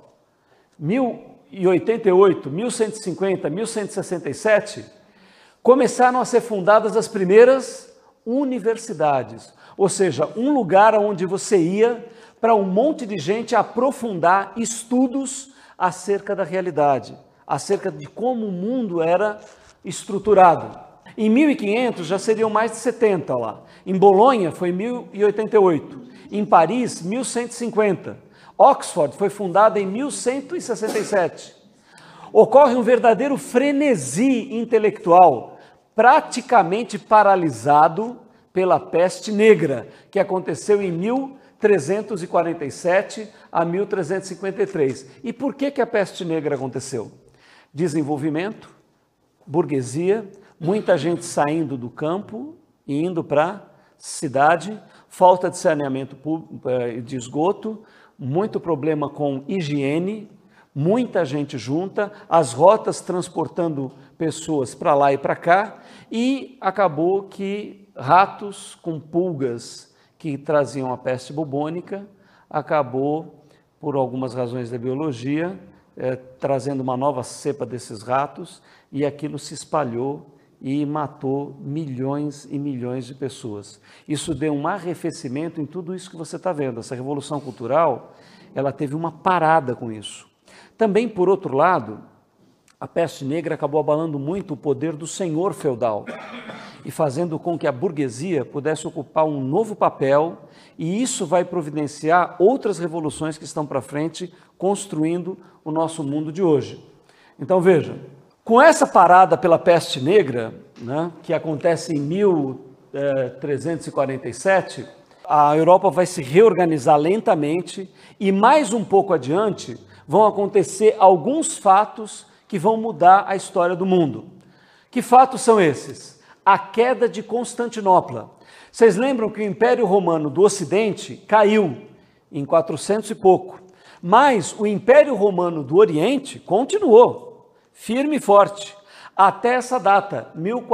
1088, 1150, 1167, começaram a ser fundadas as primeiras universidades, ou seja, um lugar onde você ia para um monte de gente aprofundar estudos acerca da realidade, acerca de como o mundo era estruturado. Em 1500 já seriam mais de 70 lá. Em Bolonha foi 1088. Em Paris, 1150. Oxford foi fundada em 1167. Ocorre um verdadeiro frenesi intelectual, praticamente paralisado pela peste negra, que aconteceu em 1347 a 1353. E por que a peste negra aconteceu? Desenvolvimento, burguesia, muita gente saindo do campo e indo para a cidade, falta de saneamento de esgoto, muito problema com higiene, muita gente junta, as rotas transportando pessoas para lá e para cá, e acabou que ratos com pulgas que traziam a peste bubônica, acabou, por algumas razões da biologia, trazendo uma nova cepa desses ratos, e aquilo se espalhou e matou milhões e milhões de pessoas. Isso deu um arrefecimento em tudo isso que você está vendo. Essa revolução cultural, ela teve uma parada com isso. Também, por outro lado, a peste negra acabou abalando muito o poder do senhor feudal e fazendo com que a burguesia pudesse ocupar um novo papel, e isso vai providenciar outras revoluções que estão para frente, construindo o nosso mundo de hoje. Então, veja, com essa parada pela peste negra, né, que acontece em 1347, a Europa vai se reorganizar lentamente e mais um pouco adiante vão acontecer alguns fatos que vão mudar a história do mundo. Que fatos são esses? A queda de Constantinopla. Vocês lembram que o Império Romano do Ocidente caiu em 400 e pouco, mas o Império Romano do Oriente continuou firme e forte, até essa data,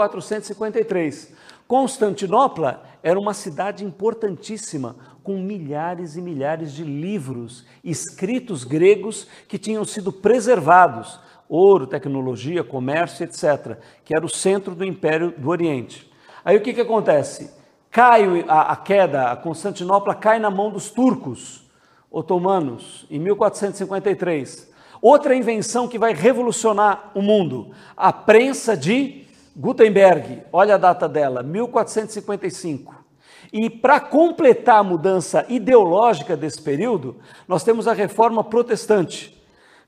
1453. Constantinopla era uma cidade importantíssima, com milhares e milhares de livros escritos gregos que tinham sido preservados, ouro, tecnologia, comércio, etc., que era o centro do Império do Oriente. Aí o que acontece? Cai a queda, a Constantinopla cai na mão dos turcos otomanos, em 1453. Outra invenção que vai revolucionar o mundo, a prensa de Gutenberg, olha a data dela, 1455. E para completar a mudança ideológica desse período, nós temos a Reforma Protestante,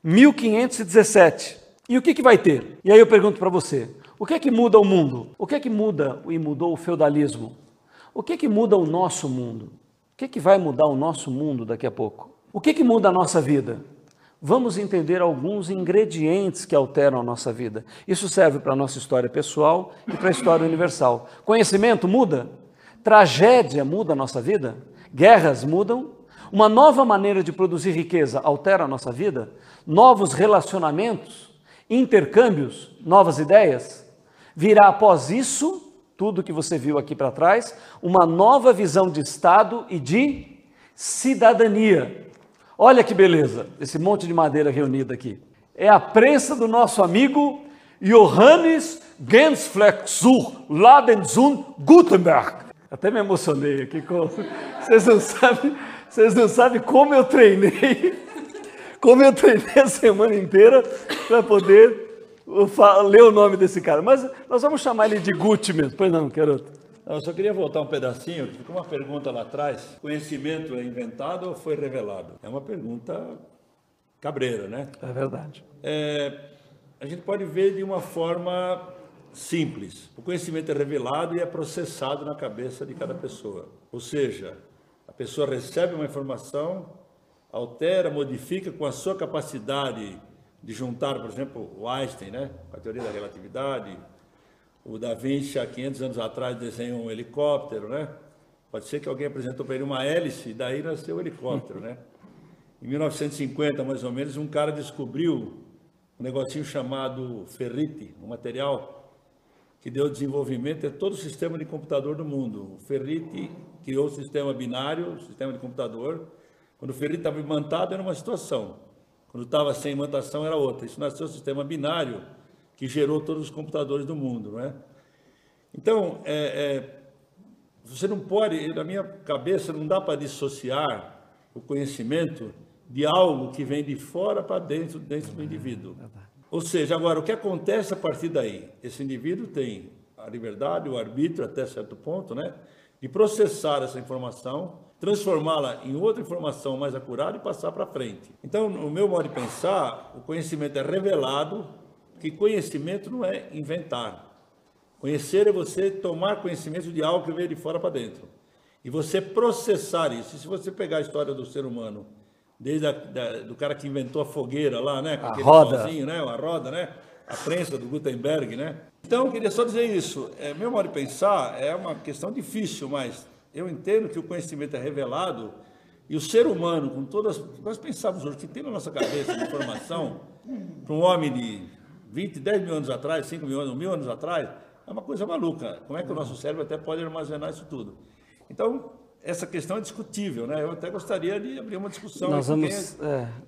1517. E o que vai ter? E aí eu pergunto para você, o que é que muda o mundo? O que é que muda e mudou o feudalismo? O que é que muda o nosso mundo? O que é que vai mudar o nosso mundo daqui a pouco? O que é que muda a nossa vida? Vamos entender alguns ingredientes que alteram a nossa vida. Isso serve para a nossa história pessoal e para a história universal. Conhecimento muda? Tragédia muda a nossa vida? Guerras mudam? Uma nova maneira de produzir riqueza altera a nossa vida? Novos relacionamentos? Intercâmbios? Novas ideias? Virá após isso, tudo que você viu aqui para trás, uma nova visão de Estado e de cidadania. Olha que beleza, esse monte de madeira reunida aqui. É a prensa do nosso amigo Johannes Gensfleck zur Ladenzun Gutenberg. Até me emocionei aqui. Vocês não sabem como eu treinei a semana inteira para poder ler o nome desse cara. Mas nós vamos chamar ele de Guti mesmo. Pois não, garoto. Eu só queria voltar um pedacinho, ficou uma pergunta lá atrás, conhecimento é inventado ou foi revelado? É uma pergunta cabreira, né? É verdade. A gente pode ver de uma forma simples. O conhecimento é revelado e é processado na cabeça de cada pessoa. Ou seja, a pessoa recebe uma informação, altera, modifica com a sua capacidade de juntar, por exemplo, o Einstein, né? A teoria da relatividade. O Da Vinci, há 500 anos atrás, desenhou um helicóptero, né? Pode ser que alguém apresentou para ele uma hélice e daí nasceu o helicóptero, né? Em 1950, mais ou menos, um cara descobriu um negocinho chamado ferrite, um material que deu desenvolvimento a todo o sistema de computador do mundo. O Ferriti criou o sistema binário, o sistema de computador. Quando o Ferriti estava imantado, era uma situação. Quando estava sem imantação, era outra. Isso nasceu o sistema binário, que gerou todos os computadores do mundo, não é? Então, você não pode, na minha cabeça, não dá para dissociar o conhecimento de algo que vem de fora para dentro do indivíduo. Ou seja, agora, o que acontece a partir daí? Esse indivíduo tem a liberdade, o arbítrio, até certo ponto, né, de processar essa informação, transformá-la em outra informação mais acurada e passar para frente. Então, no meu modo de pensar, o conhecimento é revelado, que conhecimento não é inventar. Conhecer é você tomar conhecimento de algo que veio de fora para dentro. E você processar isso. E se você pegar a história do ser humano, desde do cara que inventou a fogueira lá, né? Com aquele pauzinho, né? A roda, né? A prensa do Gutenberg, né? Então, eu queria só dizer isso. Meu modo de pensar é uma questão difícil, mas eu entendo que o conhecimento é revelado e o ser humano, com todas... Nós pensamos hoje que tem na nossa cabeça de informação, para um homem de 20, 10 mil anos atrás, 5 mil anos, 1000 anos atrás, é uma coisa maluca. Como é que o nosso cérebro até pode armazenar isso tudo? Então, essa questão é discutível, né? Eu até gostaria de abrir uma discussão. Nós vamos...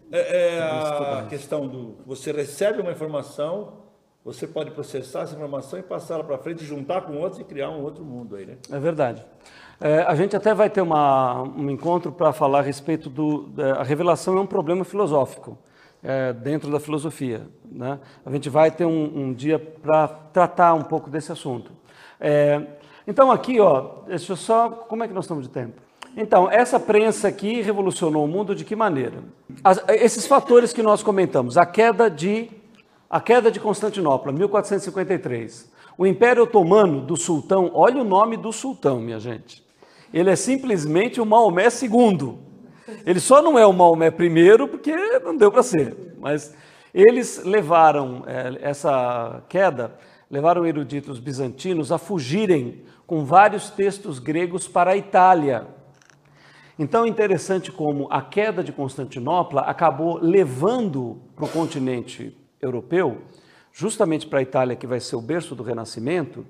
a questão do... Você recebe uma informação, você pode processar essa informação e passá-la para frente, juntar com outros e criar um outro mundo aí, né? É verdade. A gente até vai ter um encontro para falar a respeito a revelação é um problema filosófico. Dentro da filosofia, né? A gente vai ter um dia para tratar um pouco desse assunto. Então aqui, ó, deixa eu só... Como é que nós estamos de tempo? Então, essa prensa aqui revolucionou o mundo de que maneira? Esses fatores que nós comentamos, a queda de Constantinopla, 1453. O Império Otomano do Sultão, olha o nome do Sultão, minha gente. Ele é simplesmente o Maomé II. Ele só não é o Maomé I porque não deu para ser, mas eles levaram essa queda, levaram eruditos bizantinos a fugirem com vários textos gregos para a Itália. Então é interessante como a queda de Constantinopla acabou levando para o continente europeu, justamente para a Itália, que vai ser o berço do Renascimento,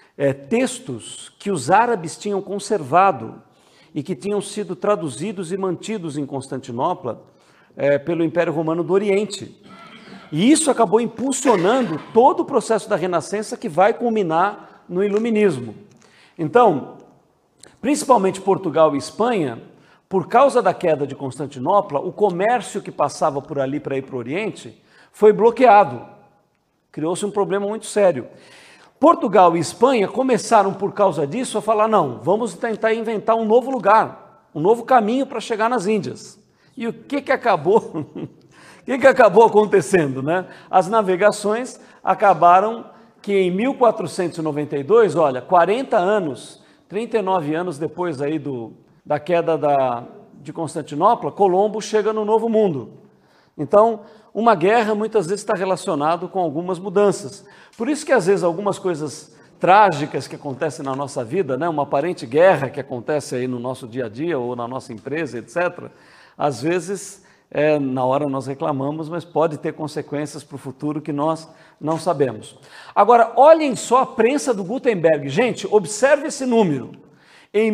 textos que os árabes tinham conservado e que tinham sido traduzidos e mantidos em Constantinopla pelo Império Romano do Oriente. E isso acabou impulsionando todo o processo da Renascença que vai culminar no Iluminismo. Então, principalmente Portugal e Espanha, por causa da queda de Constantinopla, o comércio que passava por ali para ir para o Oriente foi bloqueado. Criou-se um problema muito sério. Portugal e Espanha começaram, por causa disso, a falar, não, vamos tentar inventar um novo lugar, um novo caminho para chegar nas Índias. E o que acabou acontecendo, né? As navegações acabaram que em 1492, olha, 40 anos, 39 anos depois aí da queda de Constantinopla, Colombo chega no Novo Mundo. Então, uma guerra muitas vezes está relacionado com algumas mudanças. Por isso que às vezes algumas coisas trágicas que acontecem na nossa vida, né, uma aparente guerra que acontece aí no nosso dia a dia ou na nossa empresa, etc., às vezes, na hora nós reclamamos, mas pode ter consequências para o futuro que nós não sabemos. Agora, olhem só a prensa do Gutenberg. Gente, observe esse número. Em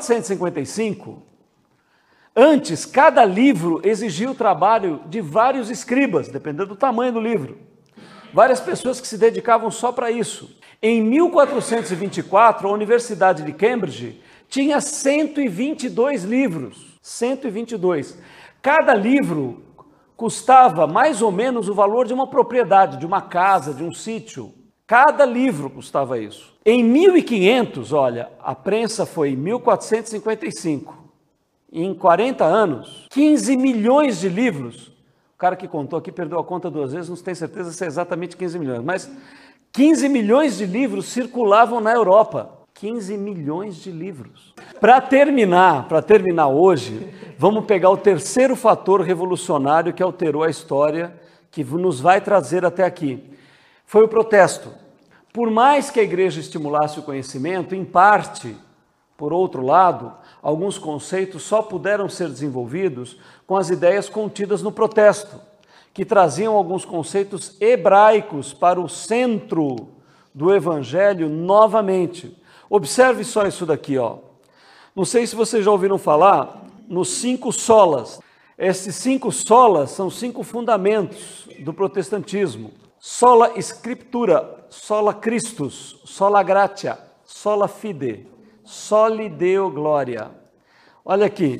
1455, antes, cada livro exigia o trabalho de vários escribas, dependendo do tamanho do livro. Várias pessoas que se dedicavam só para isso. Em 1424, a Universidade de Cambridge tinha 122 livros. 122. Cada livro custava mais ou menos o valor de uma propriedade, de uma casa, de um sítio. Cada livro custava isso. Em 1500, olha, a prensa foi em 1455. Em 40 anos, 15 milhões de livros. O cara que contou aqui perdeu a conta 2 vezes, não tem certeza se é exatamente 15 milhões, mas 15 milhões de livros circulavam na Europa. 15 milhões de livros. Para terminar hoje, vamos pegar o terceiro fator revolucionário que alterou a história, que nos vai trazer até aqui. Foi o protesto. Por mais que a igreja estimulasse o conhecimento, em parte, por outro lado, alguns conceitos só puderam ser desenvolvidos com as ideias contidas no protesto, que traziam alguns conceitos hebraicos para o centro do Evangelho novamente. Observe só isso daqui, ó. Não sei se vocês já ouviram falar nos 5 solas. Esses 5 solas são 5 fundamentos do protestantismo. Sola Scriptura, sola Christus, sola gratia, sola fide, soli Deo gloria. Olha aqui,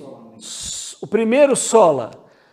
o primeiro sola,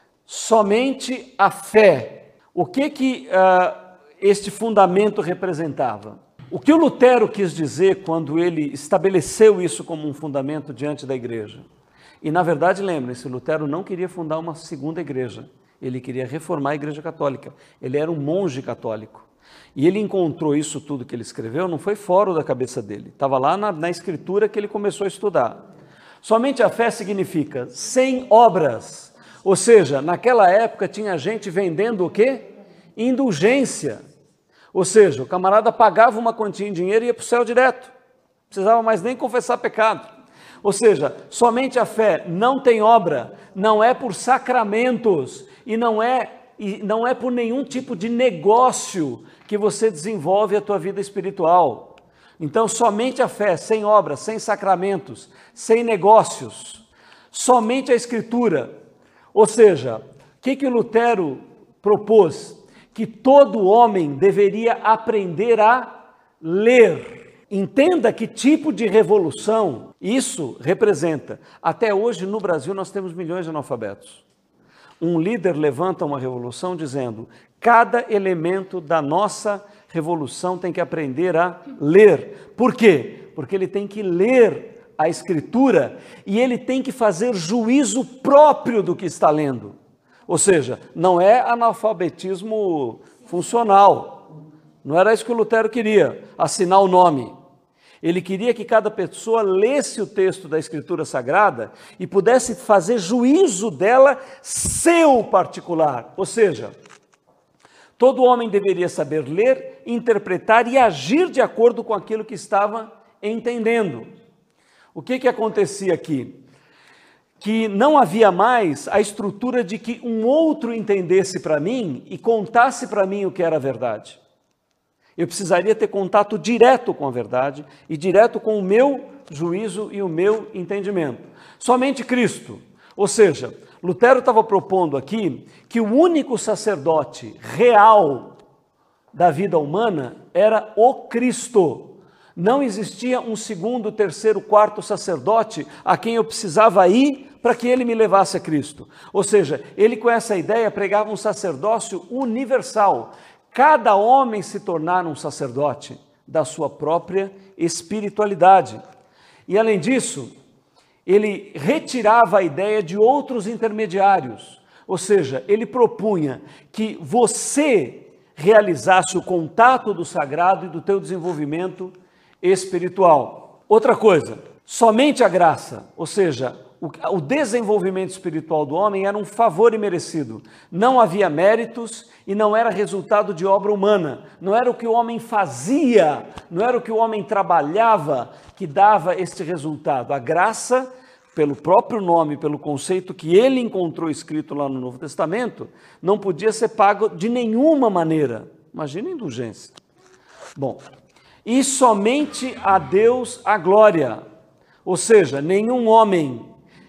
somente a fé. O que este fundamento representava? O que o Lutero quis dizer quando ele estabeleceu isso como um fundamento diante da igreja? E na verdade, lembrem-se, Lutero não queria fundar uma segunda igreja, ele queria reformar a igreja católica, ele era um monge católico. E ele encontrou isso tudo que ele escreveu, não foi fora da cabeça dele, estava lá na escritura que ele começou a estudar. Somente a fé significa sem obras, ou seja, naquela época tinha gente vendendo o quê? Indulgência. Ou seja, o camarada pagava uma quantia em dinheiro e ia para o céu direto. Não precisava mais nem confessar pecado. Ou seja, somente a fé não tem obra, não é por sacramentos e não é por nenhum tipo de negócio que você desenvolve a tua vida espiritual. Então, somente a fé, sem obra, sem sacramentos, sem negócios, somente a Escritura. Ou seja, o que o Lutero propôs? Que todo homem deveria aprender a ler. Entenda que tipo de revolução isso representa. Até hoje, no Brasil, nós temos milhões de analfabetos. Um líder levanta uma revolução dizendo: cada elemento da nossa revolução tem que aprender a ler. Por quê? Porque ele tem que ler a Escritura e ele tem que fazer juízo próprio do que está lendo. Ou seja, não é analfabetismo funcional. Não era isso que o Lutero queria, assinar o nome. Ele queria que cada pessoa lesse o texto da Escritura Sagrada e pudesse fazer juízo dela seu particular. Ou seja, todo homem deveria saber ler, interpretar e agir de acordo com aquilo que estava entendendo. O que acontecia aqui? Que não havia mais a estrutura de que um outro entendesse para mim e contasse para mim o que era verdade. Eu precisaria ter contato direto com a verdade e direto com o meu juízo e o meu entendimento. Somente Cristo. Ou seja, Lutero estava propondo aqui que o único sacerdote real da vida humana era o Cristo. Não existia um segundo, terceiro, quarto sacerdote a quem eu precisava ir para que ele me levasse a Cristo. Ou seja, ele com essa ideia pregava um sacerdócio universal. Cada homem se tornar um sacerdote da sua própria espiritualidade. E além disso, ele retirava a ideia de outros intermediários. Ou seja, ele propunha que você realizasse o contato do sagrado e do teu desenvolvimento espiritual. Outra coisa, somente a graça, ou seja, o desenvolvimento espiritual do homem era um favor imerecido. Não havia méritos e não era resultado de obra humana. Não era o que o homem fazia, não era o que o homem trabalhava que dava este resultado. A graça, pelo próprio nome, pelo conceito que ele encontrou escrito lá no Novo Testamento, não podia ser pago de nenhuma maneira. Imagina a indulgência. Bom, e somente a Deus a glória. Ou seja, nenhum homem,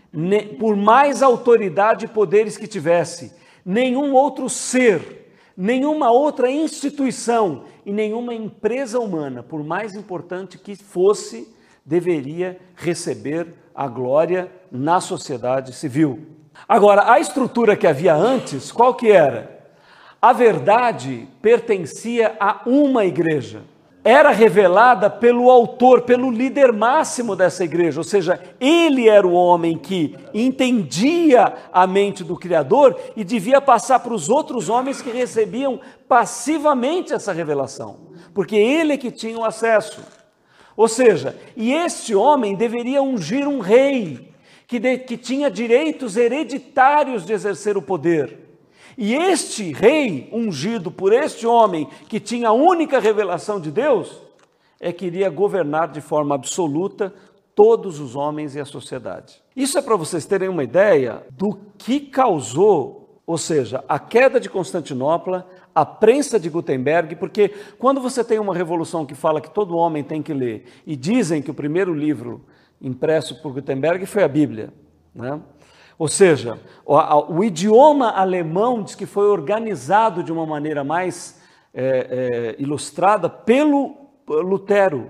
por mais autoridade e poderes que tivesse, nenhum outro ser, nenhuma outra instituição e nenhuma empresa humana, por mais importante que fosse, deveria receber a glória na sociedade civil. Agora, a estrutura que havia antes, qual que era? A verdade pertencia a uma igreja. Era revelada pelo autor, pelo líder máximo dessa igreja, ou seja, ele era o homem que entendia a mente do Criador e devia passar para os outros homens que recebiam passivamente essa revelação, porque ele é que tinha o acesso. Ou seja, e este homem deveria ungir um rei, que tinha direitos hereditários de exercer o poder. E este rei, ungido por este homem, que tinha a única revelação de Deus, que iria governar de forma absoluta todos os homens e a sociedade. Isso é para vocês terem uma ideia do que causou, ou seja, a queda de Constantinopla, a prensa de Gutenberg, porque quando você tem uma revolução que fala que todo homem tem que ler, e dizem que o primeiro livro impresso por Gutenberg foi a Bíblia, né? Ou seja, o idioma alemão diz que foi organizado de uma maneira mais ilustrada pelo Lutero,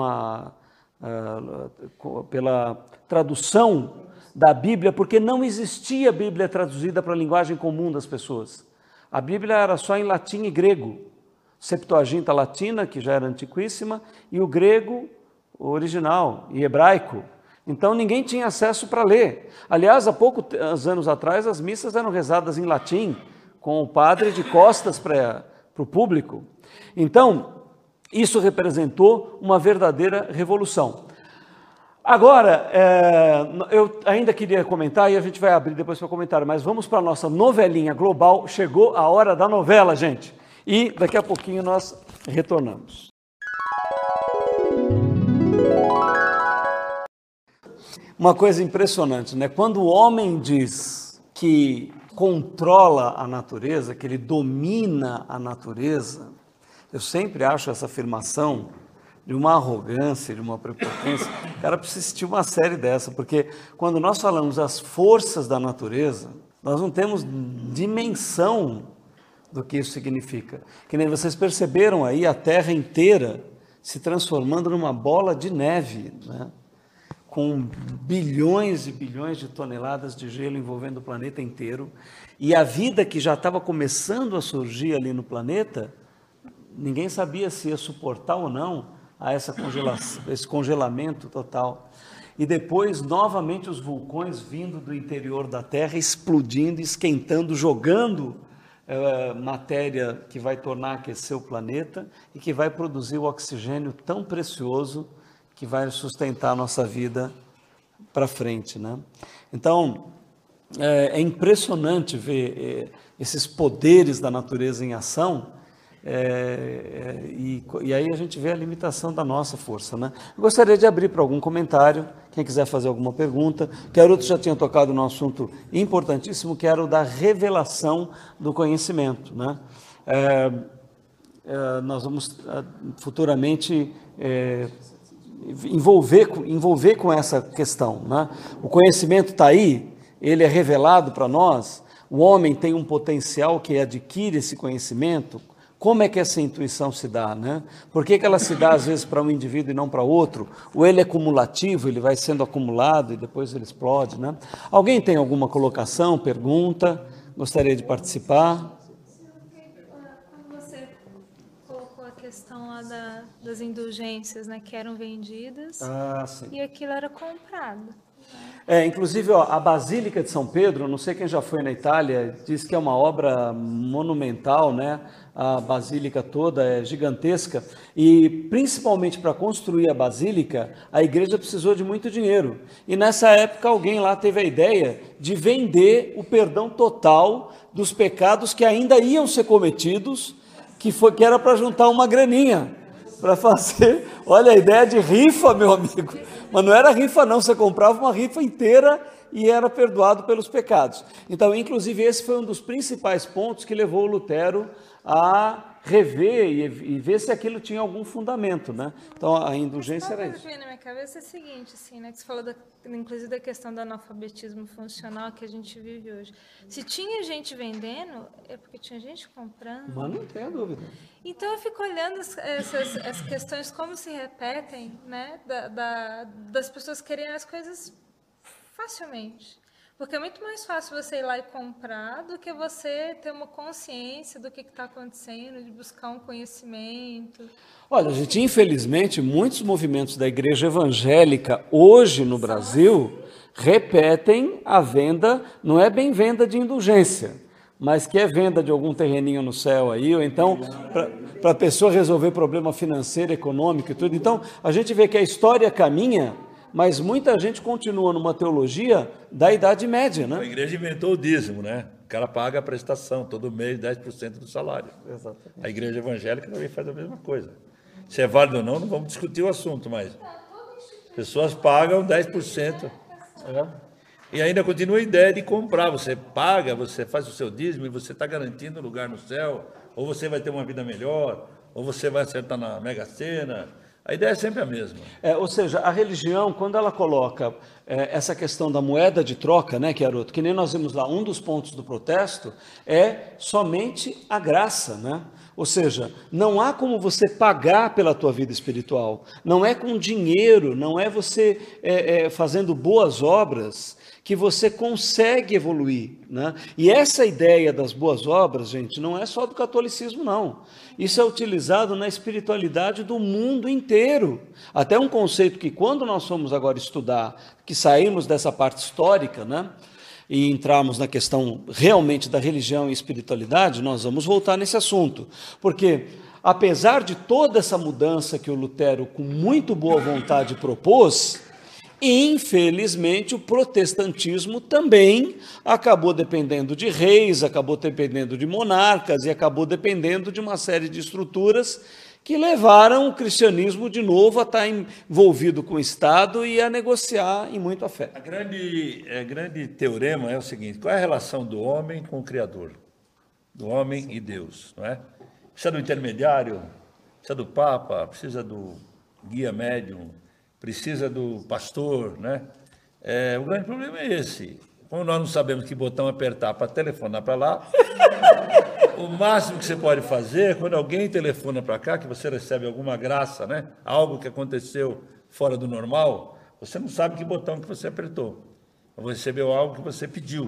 pela tradução da Bíblia, porque não existia Bíblia traduzida para a linguagem comum das pessoas. A Bíblia era só em latim e grego, Septuaginta latina, que já era antiquíssima, e o grego original, e hebraico. Então ninguém tinha acesso para ler. Aliás, há poucos anos atrás, as missas eram rezadas em latim, com o padre de costas para o público. Então, isso representou uma verdadeira revolução. Agora, eu ainda queria comentar, e a gente vai abrir depois para o comentário, mas vamos para a nossa novelinha global. Chegou a hora da novela, gente. E daqui a pouquinho nós retornamos. Uma coisa impressionante, né? Quando o homem diz que controla a natureza, que ele domina a natureza, eu sempre acho essa afirmação de uma arrogância, de uma prepotência. O cara precisa assistir uma série dessa, porque quando nós falamos das forças da natureza, nós não temos dimensão do que isso significa. Que nem vocês perceberam aí a Terra inteira se transformando numa bola de neve, né? Com bilhões e bilhões de toneladas de gelo envolvendo o planeta inteiro, e a vida que já estava começando a surgir ali no planeta, ninguém sabia se ia suportar ou não a esse congelamento total. E depois, novamente, os vulcões vindo do interior da Terra, explodindo, esquentando, jogando matéria que vai tornar aquecer o planeta e que vai produzir o oxigênio tão precioso que vai sustentar a nossa vida para frente, né? Então, é impressionante ver esses poderes da natureza em ação, e aí a gente vê a limitação da nossa força, né? Eu gostaria de abrir para algum comentário, quem quiser fazer alguma pergunta. Garoto já tinha tocado num assunto importantíssimo, que era o da revelação do conhecimento, né? Nós vamos futuramente envolver com essa questão, né? O conhecimento está aí, ele é revelado para nós, o homem tem um potencial que adquire esse conhecimento. Como é que essa intuição se dá, né? Por que ela se dá às vezes para um indivíduo e não para outro? Ou ele é cumulativo, ele vai sendo acumulado e depois ele explode, né? Alguém tem alguma colocação, pergunta? Gostaria de participar? Questão lá das indulgências, né, que eram vendidas, sim. E aquilo era comprado. Inclusive, a Basílica de São Pedro, não sei quem já foi na Itália, diz que é uma obra monumental, né? A Basílica toda é gigantesca, e principalmente para construir a Basílica, a igreja precisou de muito dinheiro. E nessa época alguém lá teve a ideia de vender o perdão total dos pecados que ainda iam ser cometidos, que era para juntar uma graninha, para fazer, olha a ideia de rifa, meu amigo, mas não era rifa não, você comprava uma rifa inteira e era perdoado pelos pecados. Então, inclusive, esse foi um dos principais pontos que levou o Lutero a rever e ver se aquilo tinha algum fundamento, né? Então, a indulgência era isso. O que na minha cabeça é o seguinte, assim, né, que você falou, inclusive, da questão do analfabetismo funcional que a gente vive hoje. Se tinha gente vendendo, é porque tinha gente comprando. Mas não tenho dúvida. Então, eu fico olhando essas questões, como se repetem, né, das pessoas quererem as coisas facilmente. Porque é muito mais fácil você ir lá e comprar do que você ter uma consciência do que está acontecendo, de buscar um conhecimento. Olha, gente, infelizmente, muitos movimentos da igreja evangélica hoje no Brasil repetem a venda, não é bem venda de indulgência, mas que é venda de algum terreninho no céu aí, ou então para a pessoa resolver problema financeiro, econômico e tudo. Então, a gente vê que a história caminha, mas muita gente continua numa teologia da Idade Média, né? A igreja inventou o dízimo, né? O cara paga a prestação, todo mês 10% do salário. Exatamente. A igreja evangélica também faz a mesma coisa. Se é válido ou não, não vamos discutir o assunto, mas pessoas pagam 10%. E ainda continua a ideia de comprar. Você paga, você faz o seu dízimo e você está garantindo lugar no céu, ou você vai ter uma vida melhor, ou você vai acertar na Mega Sena. A ideia é sempre a mesma. Ou seja, a religião, quando ela coloca essa questão da moeda de troca, né, Chiarotto, que nem nós vimos lá, um dos pontos do protesto é somente a graça, né? Ou seja, não há como você pagar pela tua vida espiritual, não é com dinheiro, não é você fazendo boas obras que você consegue evoluir, né? E essa ideia das boas obras, gente, não é só do catolicismo, não. Isso é utilizado na espiritualidade do mundo inteiro. Até um conceito que, quando nós fomos agora estudar, que saímos dessa parte histórica, né, e entrarmos na questão realmente da religião e espiritualidade, nós vamos voltar nesse assunto. Porque, apesar de toda essa mudança que o Lutero, com muito boa vontade, propôs, infelizmente, o protestantismo também acabou dependendo de reis, acabou dependendo de monarcas e acabou dependendo de uma série de estruturas que levaram o cristianismo de novo a estar envolvido com o Estado e a negociar em muita fé. A grande teorema é o seguinte: qual é a relação do homem com o Criador? Do homem e Deus, não é? Precisa do intermediário, precisa do Papa, precisa do guia médium, precisa do pastor, né? O grande problema é esse. Como nós não sabemos que botão apertar para telefonar para lá, o máximo que você pode fazer é quando alguém telefona para cá, que você recebe alguma graça, né? Algo que aconteceu fora do normal, você não sabe que botão que você apertou. Você recebeu algo que você pediu.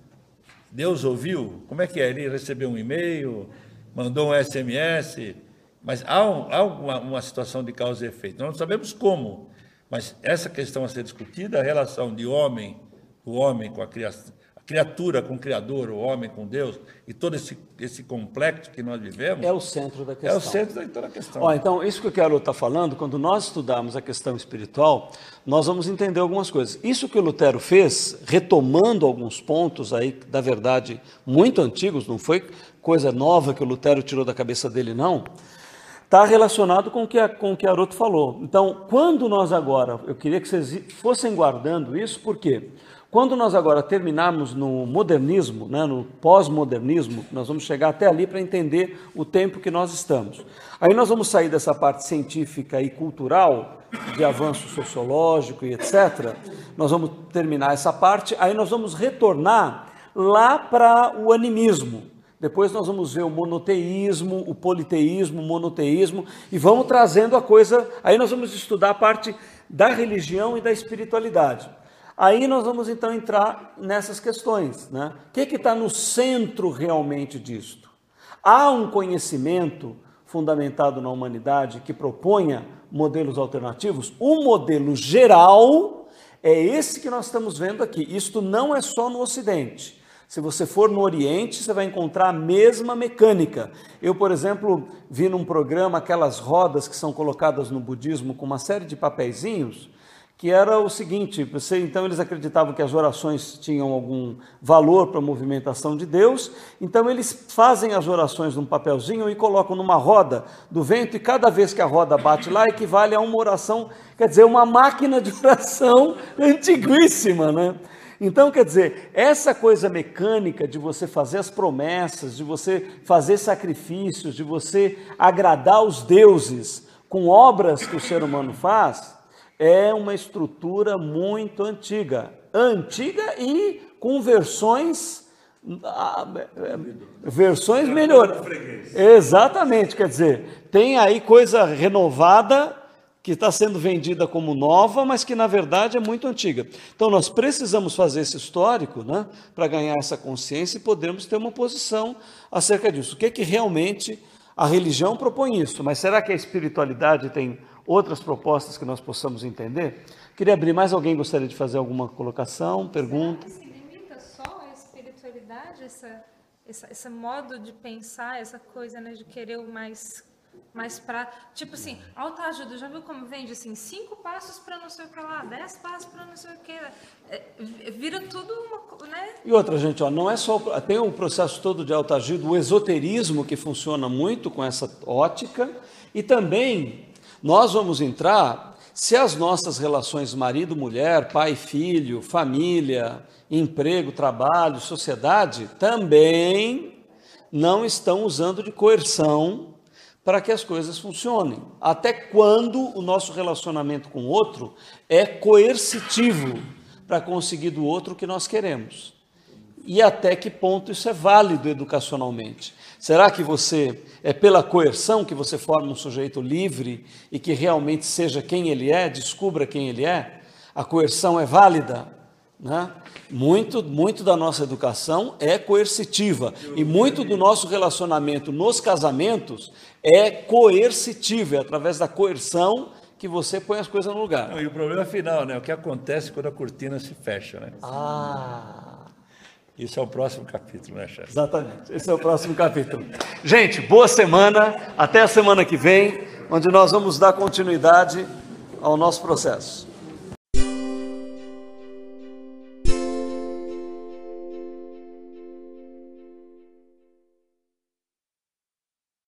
Deus ouviu? Como é que é? Ele recebeu um e-mail, mandou um SMS, mas há uma situação de causa e efeito. Nós não sabemos como, mas essa questão a ser discutida, a relação de homem, o homem com a criatura com o Criador, o homem com Deus, e todo esse complexo que nós vivemos... É o centro da questão. É o centro da questão. Então, isso que o Chiarotto está falando, quando nós estudarmos a questão espiritual, nós vamos entender algumas coisas. Isso que o Lutero fez, retomando alguns pontos aí, da verdade, muito antigos, não foi coisa nova que o Lutero tirou da cabeça dele, não, está relacionado com o que o Chiarotto falou. Então, quando nós agora, eu queria que vocês fossem guardando isso, por quê? Quando nós agora terminarmos no modernismo, né, no pós-modernismo, nós vamos chegar até ali para entender o tempo que nós estamos. Aí nós vamos sair dessa parte científica e cultural, de avanço sociológico e etc. Nós vamos terminar essa parte, aí nós vamos retornar lá para o animismo. Depois nós vamos ver o monoteísmo, o politeísmo, o monoteísmo, e vamos trazendo a coisa, aí nós vamos estudar a parte da religião e da espiritualidade. Aí nós vamos então entrar nessas questões, né? O que está no centro realmente disto? Há um conhecimento fundamentado na humanidade que proponha modelos alternativos? O modelo geral é esse que nós estamos vendo aqui. Isto não é só no Ocidente. Se você for no Oriente, você vai encontrar a mesma mecânica. Eu, por exemplo, vi num programa aquelas rodas que são colocadas no budismo com uma série de papeizinhos, que era o seguinte, então eles acreditavam que as orações tinham algum valor para a movimentação de Deus, então eles fazem as orações num papelzinho e colocam numa roda do vento, e cada vez que a roda bate lá, equivale a uma oração, quer dizer, uma máquina de oração antiguíssima, né? Então, quer dizer, essa coisa mecânica de você fazer as promessas, de você fazer sacrifícios, de você agradar os deuses com obras que o ser humano faz, é uma estrutura muito antiga e com versões melhores. Exatamente, quer dizer, tem aí coisa renovada que está sendo vendida como nova, mas que na verdade é muito antiga. Então nós precisamos fazer esse histórico, né, para ganhar essa consciência e podermos ter uma posição acerca disso. O que é que realmente a religião propõe isso? Mas será que a espiritualidade tem outras propostas que nós possamos entender? Queria abrir, mais alguém gostaria de fazer alguma colocação, pergunta? Será que se limita só à espiritualidade, esse modo de pensar, essa coisa, né, de querer o mais para, tipo assim, autoajuda, já viu como vende assim, 5 passos para não sei o que lá, 10 passos para não sei o que, vira tudo uma, né? E outra, gente, ó, não é só, tem um processo todo de autoajuda, o esoterismo que funciona muito com essa ótica, e também nós vamos entrar, se as nossas relações marido-mulher, pai-filho, família, emprego, trabalho, sociedade, também não estão usando de coerção para que as coisas funcionem. Até quando o nosso relacionamento com o outro é coercitivo para conseguir do outro o que nós queremos. E até que ponto isso é válido educacionalmente? Será que é pela coerção que você forma um sujeito livre e que realmente seja quem ele é, descubra quem ele é? A coerção é válida, né? Muito da nossa educação é coercitiva e muito do nosso relacionamento nos casamentos é coercitivo, é através da coerção que você põe as coisas no lugar. Não, e o problema final, né? O que acontece quando a cortina se fecha, né? Isso é o próximo capítulo, né, chefe? Exatamente, esse é o próximo capítulo. Gente, boa semana, até a semana que vem, onde nós vamos dar continuidade ao nosso processo.